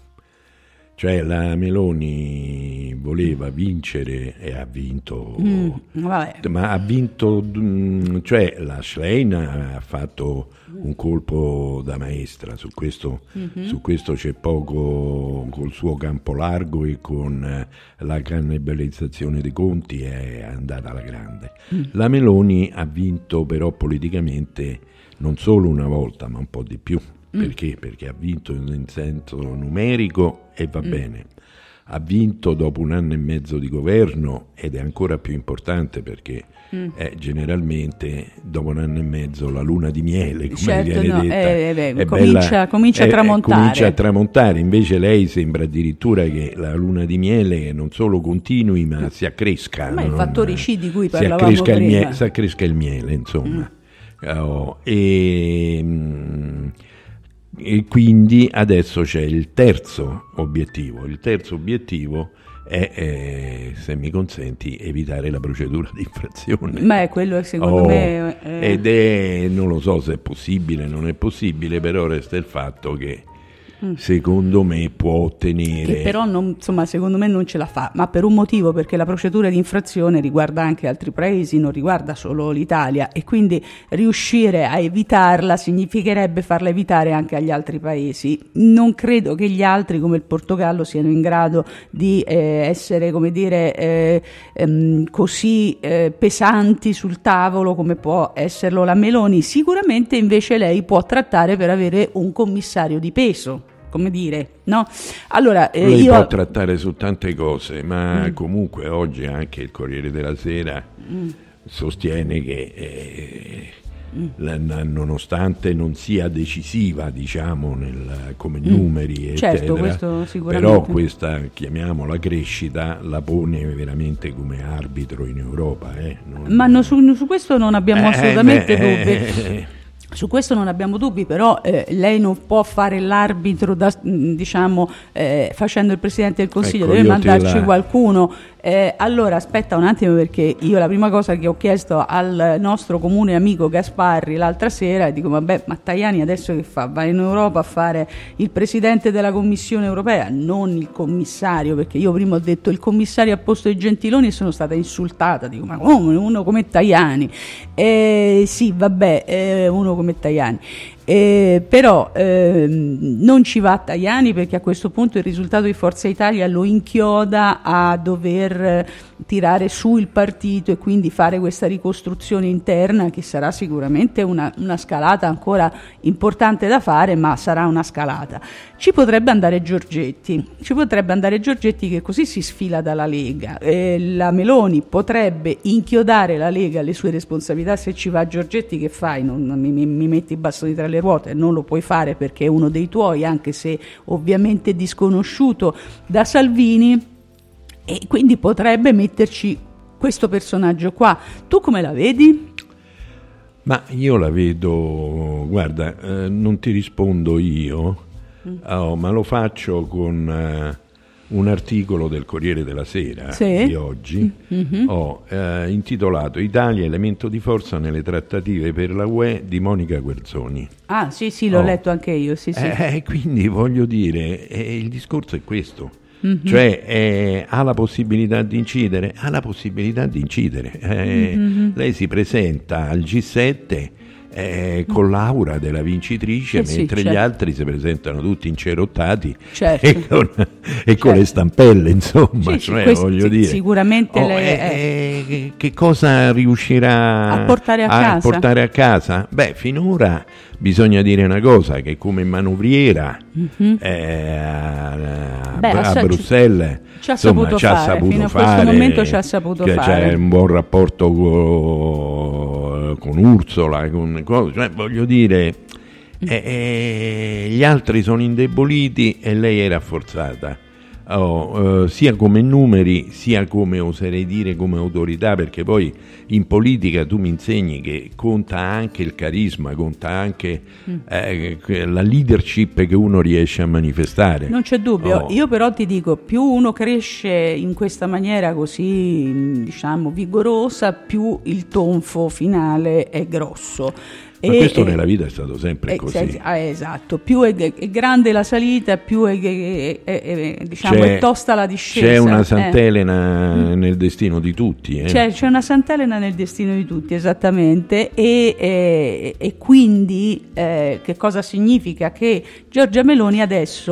cioè la Meloni voleva vincere e ha vinto, mm, vabbè. ma ha vinto, cioè la Schlein ha fatto un colpo da maestra, su questo, mm-hmm. su questo c'è poco, col suo campo largo e con la cannibalizzazione dei conti è andata alla grande. Mm. La Meloni ha vinto però politicamente non solo una volta ma un po' di più. Perché? Perché ha vinto in senso numerico e va mm. bene. ha vinto dopo un anno e mezzo di governo, ed è ancora più importante perché mm. è generalmente dopo un anno e mezzo la luna di miele, come certo, viene no, detta, eh, beh, è comincia, bella, comincia, è, a tramontare. comincia a tramontare, invece lei sembra addirittura che la luna di miele non solo continui ma si accresca. Ma il fattore C di cui si parlavamo accresca prima. Il miele, si accresca il miele, insomma. Mm. Oh, e... E quindi adesso c'è il terzo obiettivo. Il terzo obiettivo è, eh, se mi consenti, evitare la procedura di infrazione. Ma è quello che secondo oh, me... È... Ed è, non lo so se è possibile, non è possibile, però resta il fatto che secondo me può ottenere, che però non, insomma, secondo me non ce la fa, ma per un motivo, perché la procedura di infrazione riguarda anche altri paesi, non riguarda solo l'Italia, e quindi riuscire a evitarla significherebbe farla evitare anche agli altri paesi. Non credo che gli altri, come il Portogallo, siano in grado di eh, essere, come dire, eh, ehm, così eh, pesanti sul tavolo come può esserlo la Meloni. Sicuramente invece lei può trattare per avere un commissario di peso, come dire, no? Allora, eh, lei io... può trattare su tante cose, ma mm. comunque oggi anche il Corriere della Sera mm. sostiene che eh, mm. la, nonostante non sia decisiva, diciamo, nel, come mm. numeri, certo, eccetera, questo sicuramente. Però questa, chiamiamola crescita, la pone veramente come arbitro in Europa. Eh? Non... Ma no, su, su questo non abbiamo eh, assolutamente beh, dubbi. Eh, Su questo non abbiamo dubbi, però eh, lei non può fare l'arbitro, da, diciamo, eh, facendo il Presidente del Consiglio, ecco, deve mandarci la... qualcuno. Eh, allora, aspetta un attimo, perché io la prima cosa che ho chiesto al nostro comune amico Gasparri l'altra sera, dico, vabbè, ma Tajani adesso che fa? Va in Europa a fare il Presidente della Commissione Europea, non il commissario, perché io prima ho detto il commissario a posto di Gentiloni e sono stata insultata, dico, ma come uno come Tajani? Eh, sì, vabbè, eh, uno come Tajani. Eh, però eh, non ci va Tajani, perché a questo punto il risultato di Forza Italia lo inchioda a dover tirare su il partito e quindi fare questa ricostruzione interna, che sarà sicuramente una, una scalata ancora importante da fare, ma sarà una scalata. Ci potrebbe andare Giorgetti, ci potrebbe andare Giorgetti che così si sfila dalla Lega. Eh, la Meloni potrebbe inchiodare la Lega alle sue responsabilità. Se ci va Giorgetti, che fai? Non, mi, mi, mi metti i bastoni tra le ruote? Non lo puoi fare perché è uno dei tuoi, anche se ovviamente disconosciuto da Salvini, e quindi potrebbe metterci questo personaggio qua. Tu come la vedi? Ma io la vedo, guarda, eh, non ti rispondo io, mm. oh, ma lo faccio con eh, un articolo del Corriere della Sera sì. di oggi, mm-hmm. oh, eh, intitolato Italia, elemento di forza nelle trattative per la U E di Monica Guerzoni. Ah sì sì, l'ho oh. letto anche io, sì, sì. Eh, quindi voglio dire, eh, il discorso è questo. Mm-hmm. Cioè eh, ha la possibilità di incidere, ha la possibilità di incidere. Eh, mm-hmm. Lei si presenta al G sette eh, con l'aura della vincitrice, eh, mentre sì, certo. gli altri si presentano tutti incerottati certo. e, con, e certo. con le stampelle, insomma. Sì, cioè, questo, voglio sì, dire, sicuramente oh, lei eh, è... eh, che cosa riuscirà a portare a, a casa? portare a casa? Beh, finora bisogna dire una cosa, che come manovriera mm-hmm. eh, a, Beh, a Bruxelles ci ha insomma, saputo ci ha fare, saputo fino fare, a questo momento ci ha saputo che fare. C'è un buon rapporto con, con Ursula, con, con, cioè, voglio dire, eh, eh, gli altri sono indeboliti e lei è rafforzata. Oh, eh, sia come numeri sia come, oserei dire, come autorità, perché poi in politica tu mi insegni che conta anche il carisma, conta anche eh, la leadership che uno riesce a manifestare. Non c'è dubbio, oh. Io però ti dico, più uno cresce in questa maniera così, diciamo, vigorosa, più il tonfo finale è grosso. Ma e, questo e, nella vita è stato sempre e, così. Eh, esatto, più è, è grande la salita, più è, è, è, è, diciamo, è tosta la discesa. C'è una Sant'Elena eh. nel destino di tutti. Eh. C'è, c'è una Sant'Elena nel destino di tutti, esattamente, e, e, e quindi eh, che cosa significa? Che Giorgia Meloni adesso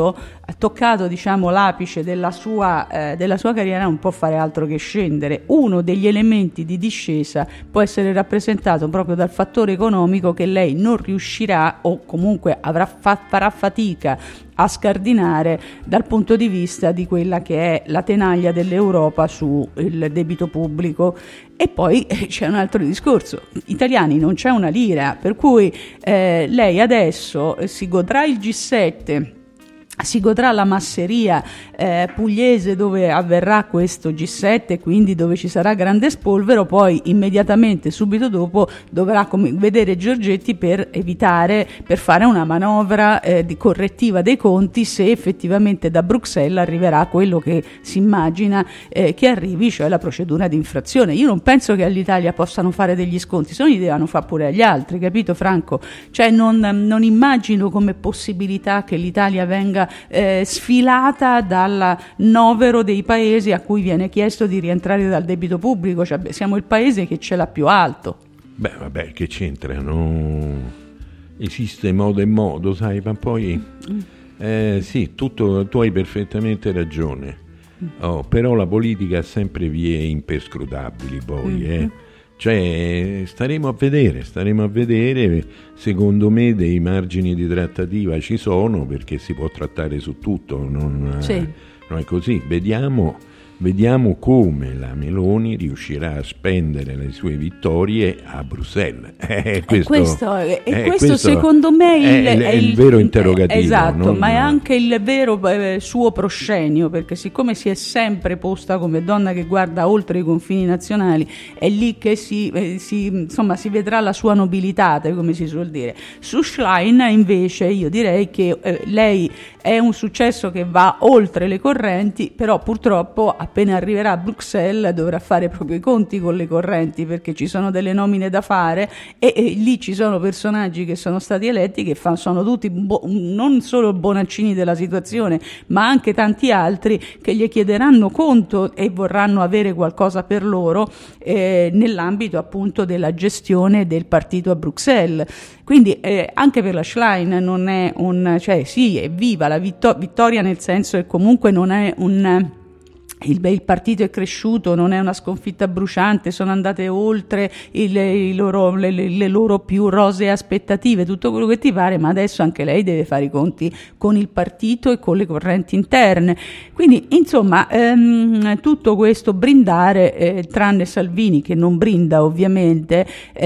toccato, diciamo, l'apice della sua, eh, della sua carriera, non può fare altro che scendere. Uno degli elementi di discesa può essere rappresentato proprio dal fattore economico, che lei non riuscirà, o comunque avrà fa- farà fatica a scardinare dal punto di vista di quella che è la tenaglia dell'Europa sul debito pubblico. E poi eh, c'è un altro discorso: italiani non c'è una lira, per cui eh, lei adesso eh, si godrà il G sette, si godrà la masseria eh, pugliese dove avverrà questo G sette, quindi dove ci sarà grande spolvero, poi immediatamente subito dopo dovrà come, vedere Giorgetti per evitare, per fare una manovra eh, di correttiva dei conti, se effettivamente da Bruxelles arriverà quello che si immagina eh, che arrivi, cioè la procedura di infrazione. Io non penso che all'Italia possano fare degli sconti, se no li devono fare pure agli altri, capito Franco? Cioè non, non immagino come possibilità che l'Italia venga Eh, sfilata dal novero dei paesi a cui viene chiesto di rientrare dal debito pubblico, cioè, beh, siamo il paese che ce l'ha più alto. Beh, vabbè, che c'entra? No? Esiste modo e modo, sai, ma poi eh, sì, tutto, tu hai perfettamente ragione, oh, però la politica ha sempre vie imperscrutabili, poi, mm-hmm. eh. Cioè, staremo a vedere, staremo a vedere, secondo me dei margini di trattativa ci sono, perché si può trattare su tutto, non, sì. non è così, vediamo, vediamo come la Meloni riuscirà a spendere le sue vittorie a Bruxelles. Eh, questo, e questo, e eh, questo, questo secondo me è il, è, è è il, il vero interrogativo. Esatto, non... ma è anche il vero eh, suo proscenio, perché siccome si è sempre posta come donna che guarda oltre i confini nazionali, è lì che si, eh, si, insomma, si vedrà la sua nobilità, come si suol dire. Su Schlein invece io direi che eh, lei è un successo che va oltre le correnti, però purtroppo appena arriverà a Bruxelles dovrà fare proprio i conti con le correnti, perché ci sono delle nomine da fare e, e lì ci sono personaggi che sono stati eletti che fa, sono tutti bo- non solo bonaccini della situazione, ma anche tanti altri che gli chiederanno conto e vorranno avere qualcosa per loro eh, nell'ambito appunto della gestione del partito a Bruxelles. Quindi eh, anche per la Schlein non è un, cioè sì, è viva la vitto- vittoria nel senso che comunque non è un... Il, il partito è cresciuto, non è una sconfitta bruciante, sono andate oltre il, il loro, le, le loro più rosee aspettative, tutto quello che ti pare, ma adesso anche lei deve fare i conti con il partito e con le correnti interne. Quindi insomma ehm, tutto questo brindare, eh, tranne Salvini che non brinda ovviamente,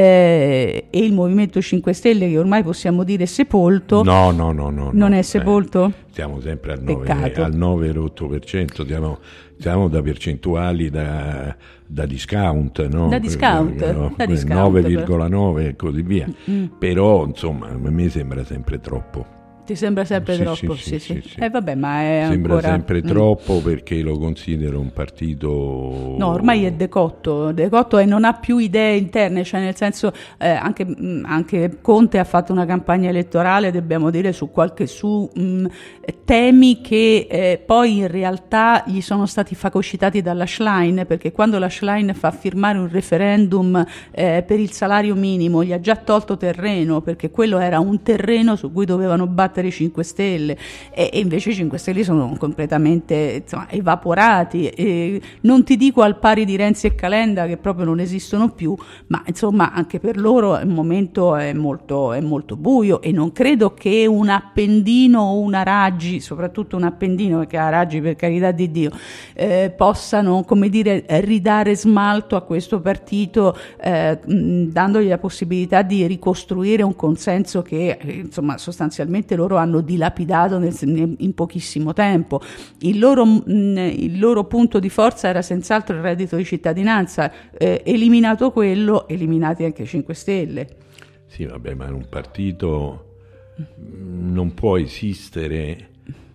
eh, e il Movimento cinque Stelle che ormai possiamo dire sepolto. No, no, no, no. Non no, è sepolto? Eh, stiamo sempre al nove virgola otto per cento, siamo... Siamo da percentuali da, da discount, no? Da discount, no? da discount nove virgola nove e così via. Mm. Però, insomma, a me sembra sempre troppo. Ti sembra sempre sì, troppo? Sì, sì, sì, sì, sì. sì. Eh, vabbè, ma è sembra ancora... sempre mm. troppo, perché lo considero un partito... No, ormai è decotto, decotto e non ha più idee interne, cioè nel senso eh, anche, anche Conte ha fatto una campagna elettorale, dobbiamo dire, su qualche su mh, temi che eh, poi in realtà gli sono stati fagocitati dalla Schlein, perché quando la Schlein fa firmare un referendum eh, per il salario minimo gli ha già tolto terreno, perché quello era un terreno su cui dovevano battere i cinque Stelle e, e invece i cinque Stelle sono completamente insomma, evaporati, e non ti dico al pari di Renzi e Calenda che proprio non esistono più, ma insomma anche per loro il momento è molto, è molto buio, e non credo che un Appendino o una Raggi, soprattutto un Appendino, perché a Raggi per carità di Dio eh, possano, come dire, ridare smalto a questo partito eh, dandogli la possibilità di ricostruire un consenso che eh, insomma sostanzialmente loro hanno dilapidato nel, in pochissimo tempo. Il loro, mh, il loro punto di forza era senz'altro il reddito di cittadinanza, eh, eliminato quello, eliminati anche i cinque Stelle. Sì, vabbè, ma un partito non può esistere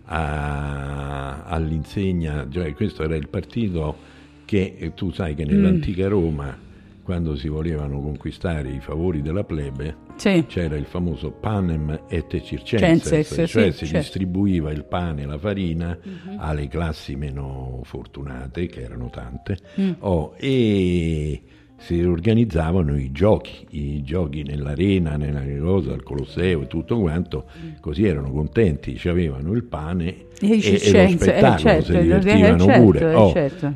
a, all'insegna, cioè questo era il partito che tu sai che nell'antica Roma, quando si volevano conquistare i favori della plebe, sì, c'era il famoso panem et circenses, Censes, cioè sì, si certo. distribuiva il pane e la farina uh-huh. alle classi meno fortunate, che erano tante, mm. oh, e si organizzavano i giochi, i giochi nell'arena, nella cosa, al Colosseo e tutto quanto, così erano contenti, ci avevano il pane e, e, e lo spettacolo, eh, certo, si divertivano certo, pure. Oh, certo.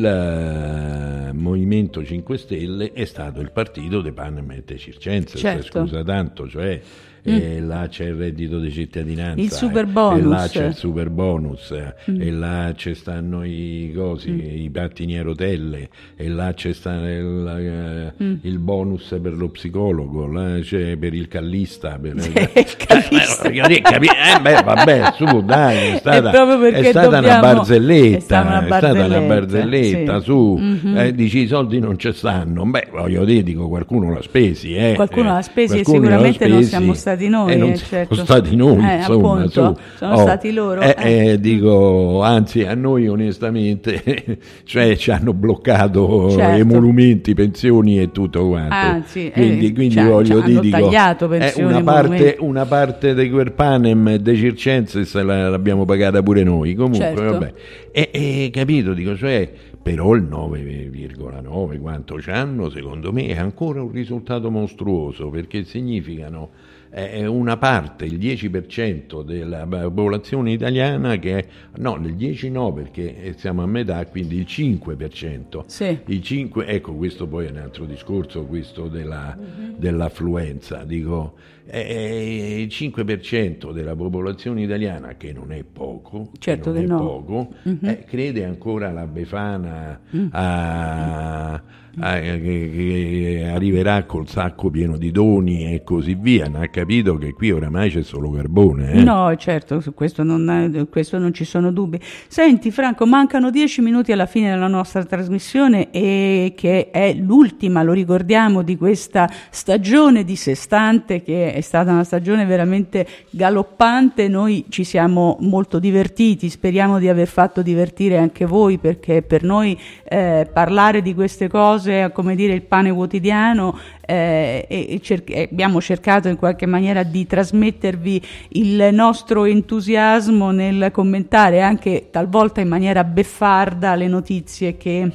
Il uh, Movimento cinque Stelle è stato il partito dei Panem et Circenses, certo. Scusa tanto, cioè Mm. e là c'è il reddito di cittadinanza, il super bonus, e là c'è il super bonus, mm. e là ci stanno i cosi, mm. i pattini a rotelle, e là c'è sta il, mm. il bonus per lo psicologo, là c'è per il callista, per il callista. Eh, capi- eh, beh, vabbè, su, dai, è stata, è è stata dobbiamo... una barzelletta, è stata una barzelletta, è stata una barzelletta sì. su, mm-hmm. eh, dici i soldi non ci stanno, beh, voglio dire, dico, qualcuno l'ha spesi, eh, qualcuno eh, l'ha spesi e sicuramente non siamo stati di noi, eh, non eh, certo. sono stati noi, eh, insomma, appunto, su. sono oh, stati loro. Eh, eh. Eh, dico, anzi, a noi onestamente, cioè ci hanno bloccato certo. emolumenti, pensioni e tutto quanto. Anzi, quindi, eh, quindi voglio dire, dico, tagliato pensioni, una parte, una parte di quel Panem e dei Circenses l'abbiamo pagata pure noi. Comunque, certo. vabbè. E, e capito, dico, cioè. Però il nove virgola nove quanto c'hanno, secondo me è ancora un risultato mostruoso, perché significano eh, una parte, il dieci per cento della popolazione italiana che è, no, il dieci no perché siamo a metà, quindi il cinque per cento. Sì. Il cinque, ecco, questo poi è un altro discorso, questo della, uh-huh. dell'affluenza, dico, eh, il cinque per cento della popolazione italiana, che non è poco, certo che non che è no. poco, uh-huh. eh, crede ancora alla Befana uh-huh. a... Ah, che, che arriverà col sacco pieno di doni e così via, non ha capito che qui oramai c'è solo carbone, eh? No, certo, su questo non, questo non ci sono dubbi. Senti Franco, mancano dieci minuti alla fine della nostra trasmissione, e che è l'ultima, lo ricordiamo, di questa stagione di Sestante, che è stata una stagione veramente galoppante. Noi ci siamo molto divertiti, speriamo di aver fatto divertire anche voi, perché per noi eh, parlare di queste cose, come dire, il pane quotidiano, eh, e cer- e abbiamo cercato in qualche maniera di trasmettervi il nostro entusiasmo nel commentare anche talvolta in maniera beffarda le notizie che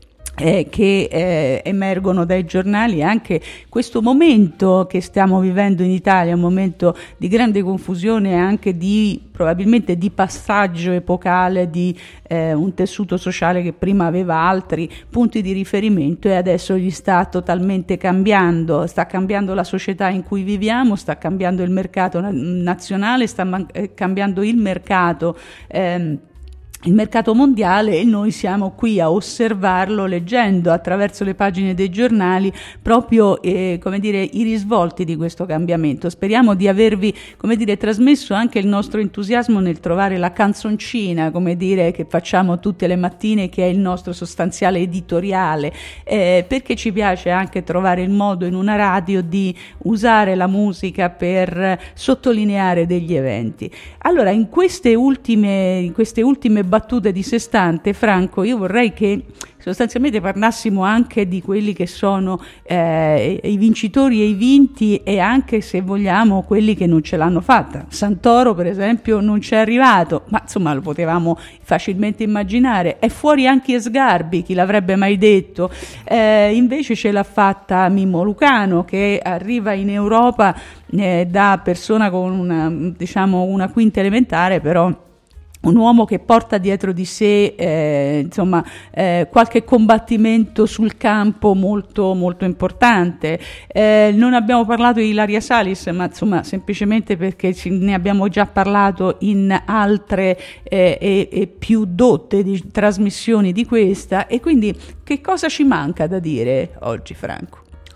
Eh, che eh, emergono dai giornali. Anche questo momento che stiamo vivendo in Italia, un momento di grande confusione e anche di probabilmente di passaggio epocale di eh, un tessuto sociale che prima aveva altri punti di riferimento e adesso gli sta totalmente cambiando, sta cambiando la società in cui viviamo, sta cambiando il mercato na- nazionale, sta man- eh, cambiando il mercato ehm, il mercato mondiale, e noi siamo qui a osservarlo leggendo attraverso le pagine dei giornali proprio eh, come dire, i risvolti di questo cambiamento. Speriamo di avervi, come dire, trasmesso anche il nostro entusiasmo nel trovare la canzoncina, come dire, che facciamo tutte le mattine, che è il nostro sostanziale editoriale, eh, perché ci piace anche trovare il modo in una radio di usare la musica per sottolineare degli eventi. Allora, in queste ultime, in queste ultime battute di Sestante, Franco, io vorrei che sostanzialmente parlassimo anche di quelli che sono eh, i vincitori e i vinti, e anche, se vogliamo, quelli che non ce l'hanno fatta. Santoro, per esempio, non c'è arrivato, ma insomma lo potevamo facilmente immaginare. È fuori anche Sgarbi, chi l'avrebbe mai detto? Eh, invece ce l'ha fatta Mimmo Lucano, che arriva in Europa eh, da persona con una, diciamo, una quinta elementare, però un uomo che porta dietro di sé eh, insomma eh, qualche combattimento sul campo molto molto importante. Eh, non abbiamo parlato di Ilaria Salis, ma insomma semplicemente perché ne abbiamo già parlato in altre eh, e, e più dotte di trasmissioni di questa, e quindi che cosa ci manca da dire oggi, Franco?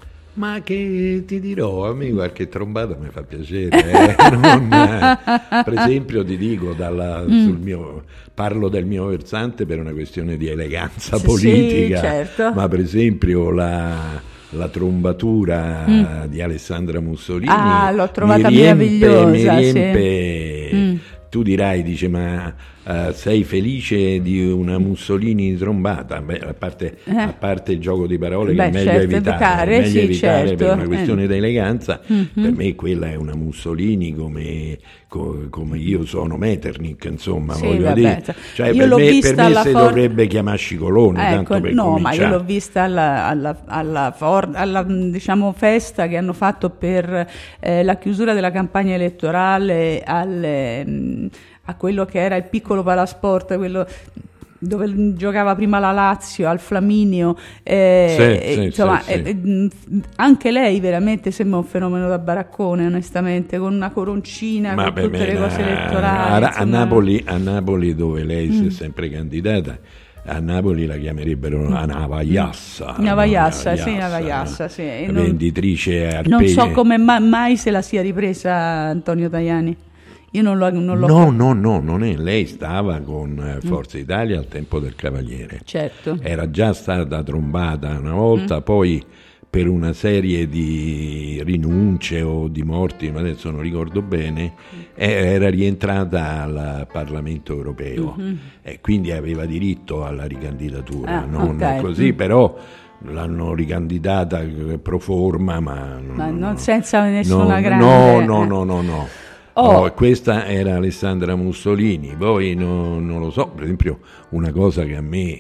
Ma che ti dirò, a me qualche trombata mi fa piacere, eh? non, eh, per esempio ti dico, dalla, mm. sul mio, parlo del mio versante per una questione di eleganza sì, politica, sì, certo. Ma per esempio la, la trombatura mm. di Alessandra Mussolini ah, l'ho trovata mi riempe, meravigliosa, mi riempe sì. mm. Tu dirai, dice, ma uh, sei felice di una Mussolini trombata? Beh, a parte, eh. a parte il gioco di parole, Beh, che è meglio certo, evitare, evitare, è meglio sì, evitare certo. per una questione eh. di eleganza. Mm-hmm. Per me quella è una Mussolini come, co, come io sono Metternich, insomma, sì, voglio vabbè, dire. Cioè, io per l'ho me, vista per me alla si for... dovrebbe chiamare Scicolone, ecco, tanto per no, cominciare. ma io l'ho vista alla, alla, alla, for... alla diciamo, festa che hanno fatto per eh, la chiusura della campagna elettorale al, mh, a quello che era il piccolo Palasport, quello dove giocava prima la Lazio, al Flaminio, eh, sì, sì, insomma, sì, sì. Eh, anche lei veramente sembra un fenomeno da baraccone, onestamente, con una coroncina, Ma con beh, tutte beh, le cose a, elettorali. A, a, Napoli, a Napoli, dove lei Mm. si è sempre candidata, a Napoli la chiamerebbero una Navaiassa. Navaiassa, sì, Navaiassa, sì. La Non, venditrice arpeggi. non so come ma, mai se la sia ripresa Antonio Tajani. Io non, lo, non l'ho No, no, no, non è. Lei stava con Forza Italia al tempo del Cavaliere. Certo. Era già stata trombata una volta, mm. poi per una serie di rinunce o di morti, adesso non ricordo bene, era rientrata al Parlamento europeo mm-hmm. e quindi aveva diritto alla ricandidatura. Ah, non okay. così, mm. però l'hanno ricandidata pro forma, ma, ma non, non senza nessuna no, grande... No, no, no, no, no. Oh. Oh, questa era Alessandra Mussolini, poi no, non lo so, per esempio una cosa che a me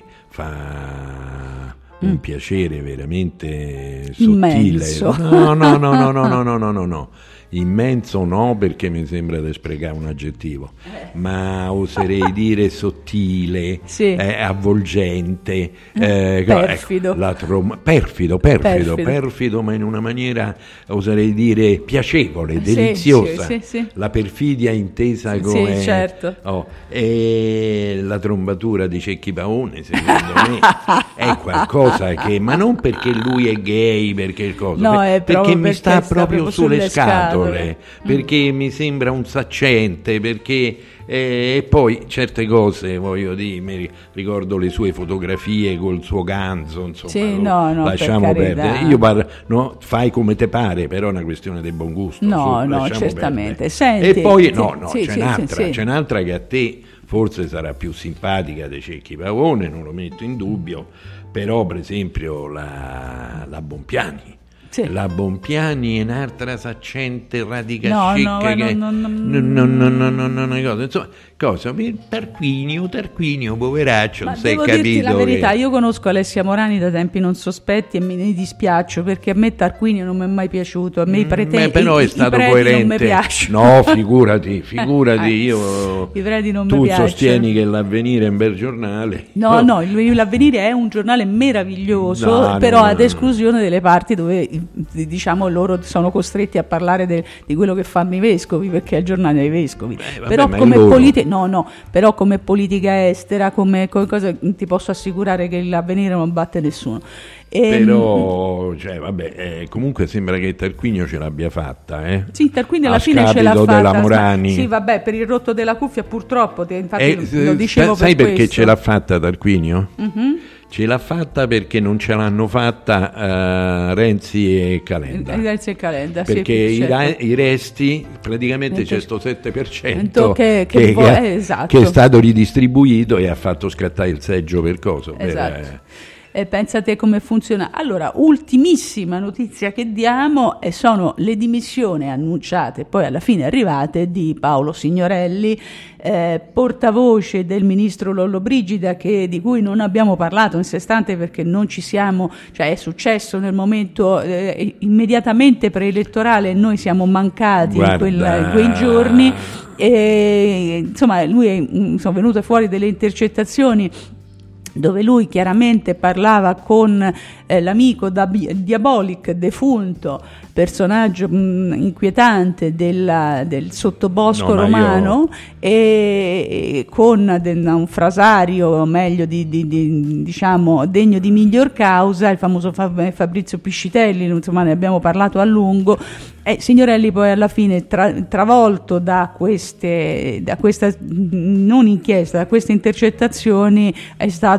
fa un mm. piacere veramente immenso. sottile, no, no, no, no, no, no, no, no, no, no. Immenso no, perché mi sembra di sprecare un aggettivo, ma oserei dire sottile, sì. eh, avvolgente, eh, perfido. Ecco, la trom- perfido, perfido, perfido, perfido, ma in una maniera, oserei dire, piacevole, deliziosa. Sì, sì, sì. La perfidia intesa come... Sì, certo. Oh, e la trombatura di Cecchi Paone, secondo me, è qualcosa che... Ma non perché lui è gay, perché il coso, no, per, è perché mi sta, sta proprio, proprio sulle, sulle scatole. scatole. Perché mm. mi sembra un saccente, perché eh, e poi certe cose, voglio dire, mi ricordo le sue fotografie col suo ganzo, insomma, sì, lo, no, no, lasciamo per perdere. Io parlo, no, fai come te pare, però è una questione di buon gusto. No, su, no, certamente. Senti, e poi sì, no, no, sì, c'è sì, un'altra, sì, c'è un'altra che a te forse sarà più simpatica di Cecchi Pavone, non lo metto in dubbio, però per esempio la, la Bompiani. Sì. La Bompiani è un'altra saccente radica no, chic no, che no, no, no, no, no, no, no, no, no, cosa, insomma, cosa, Tarquinio, Tarquinio, poveraccio, non sei devo capito dirti la verità, che... io conosco Alessia Morani da tempi non sospetti e me ne dispiaccio perché a me Tarquinio non mi è mai piaciuto, a me i pretendenti, Beh, però è stato coerente. Non mi piacciono. No, figurati, figurati, io i preti non tu mi piacciono. sostieni che l'Avvenire è un bel giornale. No, no, no, l'Avvenire è un giornale meraviglioso, no, però no, no, ad esclusione delle parti dove diciamo loro sono costretti a parlare de, di quello che fanno i vescovi, perché è il giornale dei vescovi. Beh, vabbè, però come loro... politica no, no, però come politica estera, come, come cosa, ti posso assicurare che l'Avvenire non batte nessuno. E, però cioè, vabbè, eh, comunque sembra che Tarquinio ce l'abbia fatta, eh? Sì, Tarquinio alla a fine ce l'ha fatta. Della Morani. Sì, vabbè, per il rotto della cuffia purtroppo, infatti eh, lo dicevo sai per perché questo. ce l'ha fatta Tarquinio? Mm-hmm. Ce l'ha fatta perché non ce l'hanno fatta uh, Renzi e Calenda. Renzi e Calenda, perché sì, i, certo. i resti, praticamente c'è sto sette per cento che, che, che, che, che, eh, esatto. che è stato ridistribuito e ha fatto scattare il seggio per coso. Esatto. Per, eh, Eh, pensate come funziona. Allora, ultimissima notizia che diamo e sono le dimissioni annunciate, poi alla fine arrivate, di Paolo Signorelli, eh, portavoce del ministro Lollobrigida, che, di cui non abbiamo parlato in sé stante perché non ci siamo, cioè è successo nel momento eh, immediatamente preelettorale, noi siamo mancati in, quella, in quei giorni, e insomma lui è, sono venute fuori delle intercettazioni dove lui chiaramente parlava con eh, l'amico Diabolic, defunto, personaggio mh, inquietante della, del sottobosco no, romano, io... e, e con de, un frasario meglio di, di, di, diciamo degno di miglior causa, il famoso Fabrizio Piscitelli, insomma ne abbiamo parlato a lungo. E Signorelli poi alla fine, tra, travolto da queste, da questa non inchiesta, da queste intercettazioni, è stato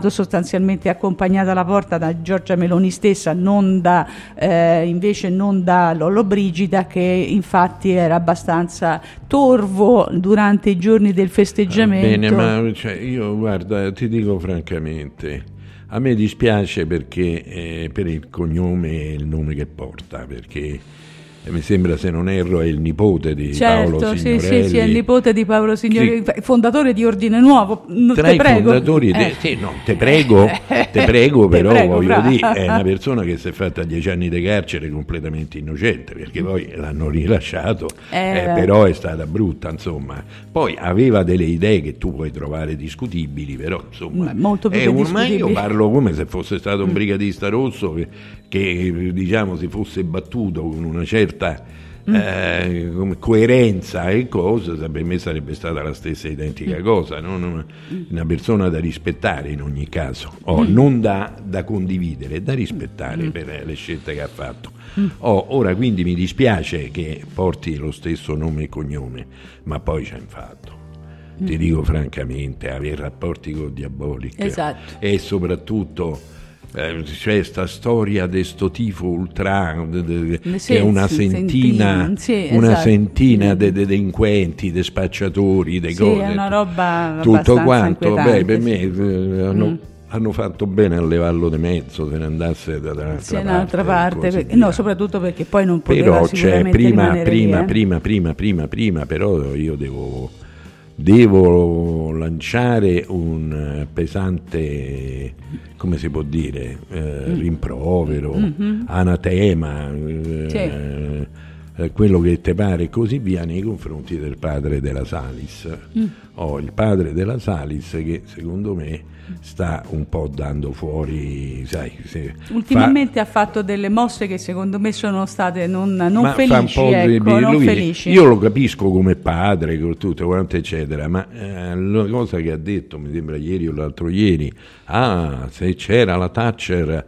stato sostanzialmente accompagnato alla porta da Giorgia Meloni stessa, non da, eh, invece non da Lollobrigida, che infatti era abbastanza torvo durante i giorni del festeggiamento. Bene, ma cioè, io guarda, ti dico francamente, a me dispiace perché eh, per il cognome e il nome che porta, perché mi sembra, se non erro, è il nipote di certo, Paolo sì, Signorelli. Sì, sì, è il nipote di Paolo Signorelli, che, fondatore di Ordine Nuovo. Tra i prego. fondatori, de, eh. sì, no, te prego, te prego, però te prego, voglio bravo. dire, è una persona che si è fatta dieci anni di carcere completamente innocente, perché poi l'hanno rilasciato, eh, eh, però è stata brutta, insomma. Poi aveva delle idee che tu puoi trovare discutibili, però insomma, molto più è che ormai discutibili. io parlo come se fosse stato un brigadista rosso che, che diciamo si fosse battuto con una certa Eh, come coerenza e cosa, per me sarebbe stata la stessa identica cosa, no? una, una persona da rispettare in ogni caso, oh, non da, da condividere, da rispettare per le scelte che ha fatto. Oh, ora quindi mi dispiace che porti lo stesso nome e cognome, ma poi c'è un fatto. Ti dico francamente, avere rapporti con Diabolic, esatto. E soprattutto Eh, c'è sta storia di sto tifo ultra de, de, de, sì, che è una sì, sentina, sì, una esatto. sentina di de, de delinquenti, di spacciatori, di sì, cose. È una roba tutto quanto. Beh, per sì. me eh, hanno, mm. hanno fatto bene a levarlo di mezzo, se ne andasse da un'altra sì, parte. un'altra parte perché, no, soprattutto perché poi non poteva però c'è sicuramente prima, rimanere prima, lì, eh. prima, prima, prima, prima, però io devo. Devo lanciare un pesante, come si può dire, eh, rimprovero, mm-hmm. anatema, eh, sì. eh, quello che te pare e così via nei confronti del padre della Salis. Mm. Oh, il padre della Salis che secondo me sta un po' dando fuori, sai, se ultimamente fa... ha fatto delle mosse che secondo me sono state non, non ma felici, fa un po' ecco, di... non lui, felici. Io lo capisco come padre, con tutto quanto eccetera, ma eh, la cosa che ha detto, mi sembra ieri o l'altro ieri, ah, se c'era la Thatcher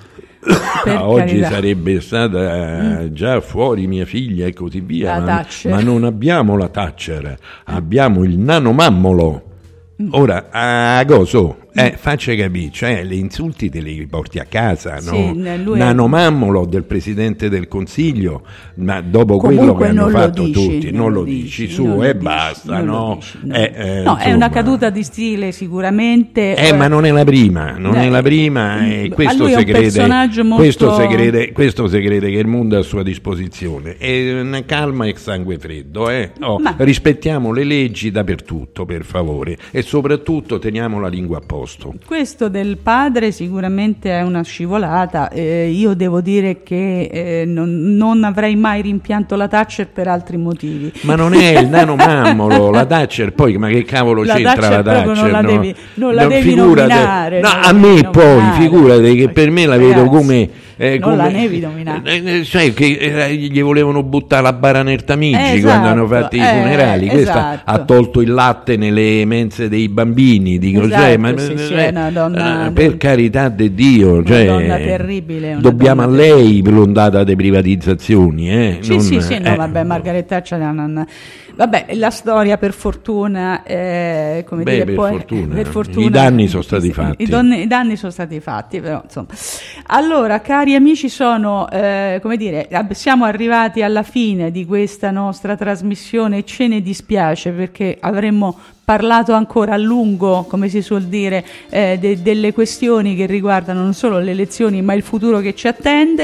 oggi carità. Sarebbe stata mm. già fuori mia figlia e così via, ma, ma non abbiamo la Thatcher, abbiamo il nanomammolo. Ora, a Goso, eh, faccia capire, cioè le insulti te li porti a casa, sì, no? Lui Nanomammolo del Presidente del Consiglio, ma dopo comunque quello che hanno fatto dici, tutti, non, non lo dici, dici su e basta, no? Dici, no, eh, eh, no è una caduta di stile sicuramente. Eh, eh, ma non è la prima, non eh, è la prima e questo si crede, molto... questo si crede, questo si crede che il mondo è a sua disposizione. È una calma e sangue freddo, eh? Oh, ma... rispettiamo le leggi dappertutto, per favore, e soprattutto teniamo la lingua a posto. Questo del padre sicuramente è una scivolata, eh, io devo dire che eh, non, non avrei mai rimpianto la Thatcher per altri motivi. Ma non è il nanomammolo, la Thatcher poi, ma che cavolo la c'entra Thatcher la Thatcher? Non la no? devi, non la no, devi nominare. No, non a me poi, nominare. figurati che per me la vedo Ragazzi, come... Eh, non come, la devi nominare. Eh, cioè che eh, gli volevano buttare la bara nel Tamigi esatto, quando hanno fatto i funerali. Eh, Questa esatto. ha tolto il latte nelle mense dei bambini, dico, esatto, cioè, ma, sì, eh, sì, è una donna, eh, per carità di Dio, una cioè, donna terribile, una dobbiamo donna a lei l'ondata delle privatizzazioni. Eh, sì, non, sì, sì, no, eh, vabbè, Margaret Thatcher non... Vabbè, la storia per fortuna, eh, come Beh, dire, per, poi, fortuna. per fortuna, i danni sono stati sì, fatti. I, donne, I danni sono stati fatti, però insomma. Allora, cari amici, sono, eh, come dire, siamo arrivati alla fine di questa nostra trasmissione e ce ne dispiace perché avremmo parlato ancora a lungo, come si suol dire, eh, de- delle questioni che riguardano non solo le elezioni ma il futuro che ci attende.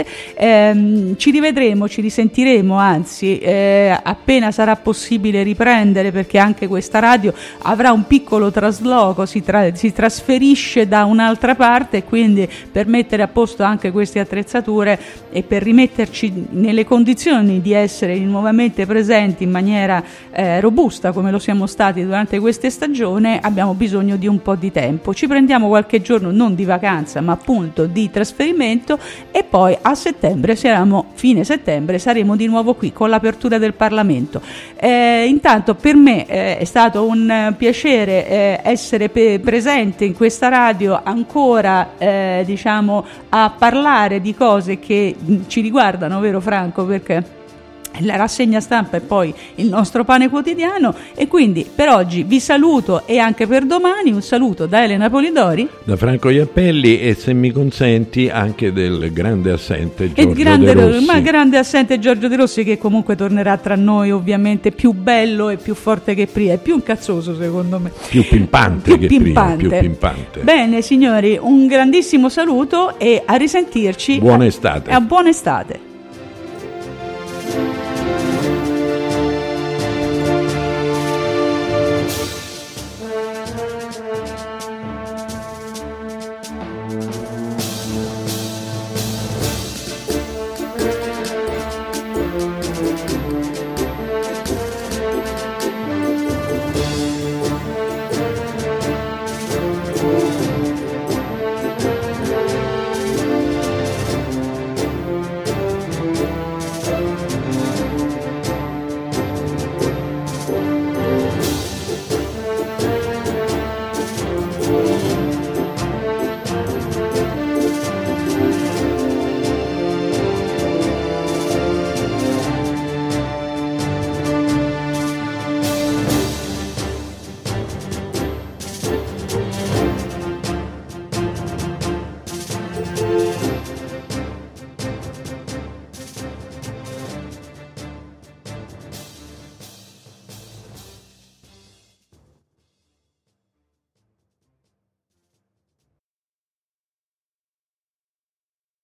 Eh, ci rivedremo, ci risentiremo, anzi eh, appena sarà possibile riprendere, perché anche questa radio avrà un piccolo trasloco, si, tra- si trasferisce da un'altra parte, e quindi per mettere a posto anche queste attrezzature e per rimetterci nelle condizioni di essere nuovamente presenti in maniera eh, robusta come lo siamo stati durante questa stagione, abbiamo bisogno di un po' di tempo. Ci prendiamo qualche giorno non di vacanza ma appunto di trasferimento e poi a settembre, siamo fine settembre, saremo di nuovo qui con l'apertura del Parlamento. Eh, intanto per me eh, è stato un piacere eh, essere pe- presente in questa radio ancora eh, diciamo a parlare di cose che ci riguardano, vero Franco? Perché la rassegna stampa e poi il nostro pane quotidiano. E quindi per oggi vi saluto, e anche per domani un saluto da Elena Polidori, da Franco Iappelli, e se mi consenti anche del grande assente Giorgio e grande, De Rossi. ma grande assente Giorgio De Rossi, che comunque tornerà tra noi, ovviamente più bello e più forte che prima, e più incazzoso secondo me, più pimpante più che pimpante. prima, più pimpante. Bene signori, un grandissimo saluto e a risentirci. Buona estate. A, a buona estate.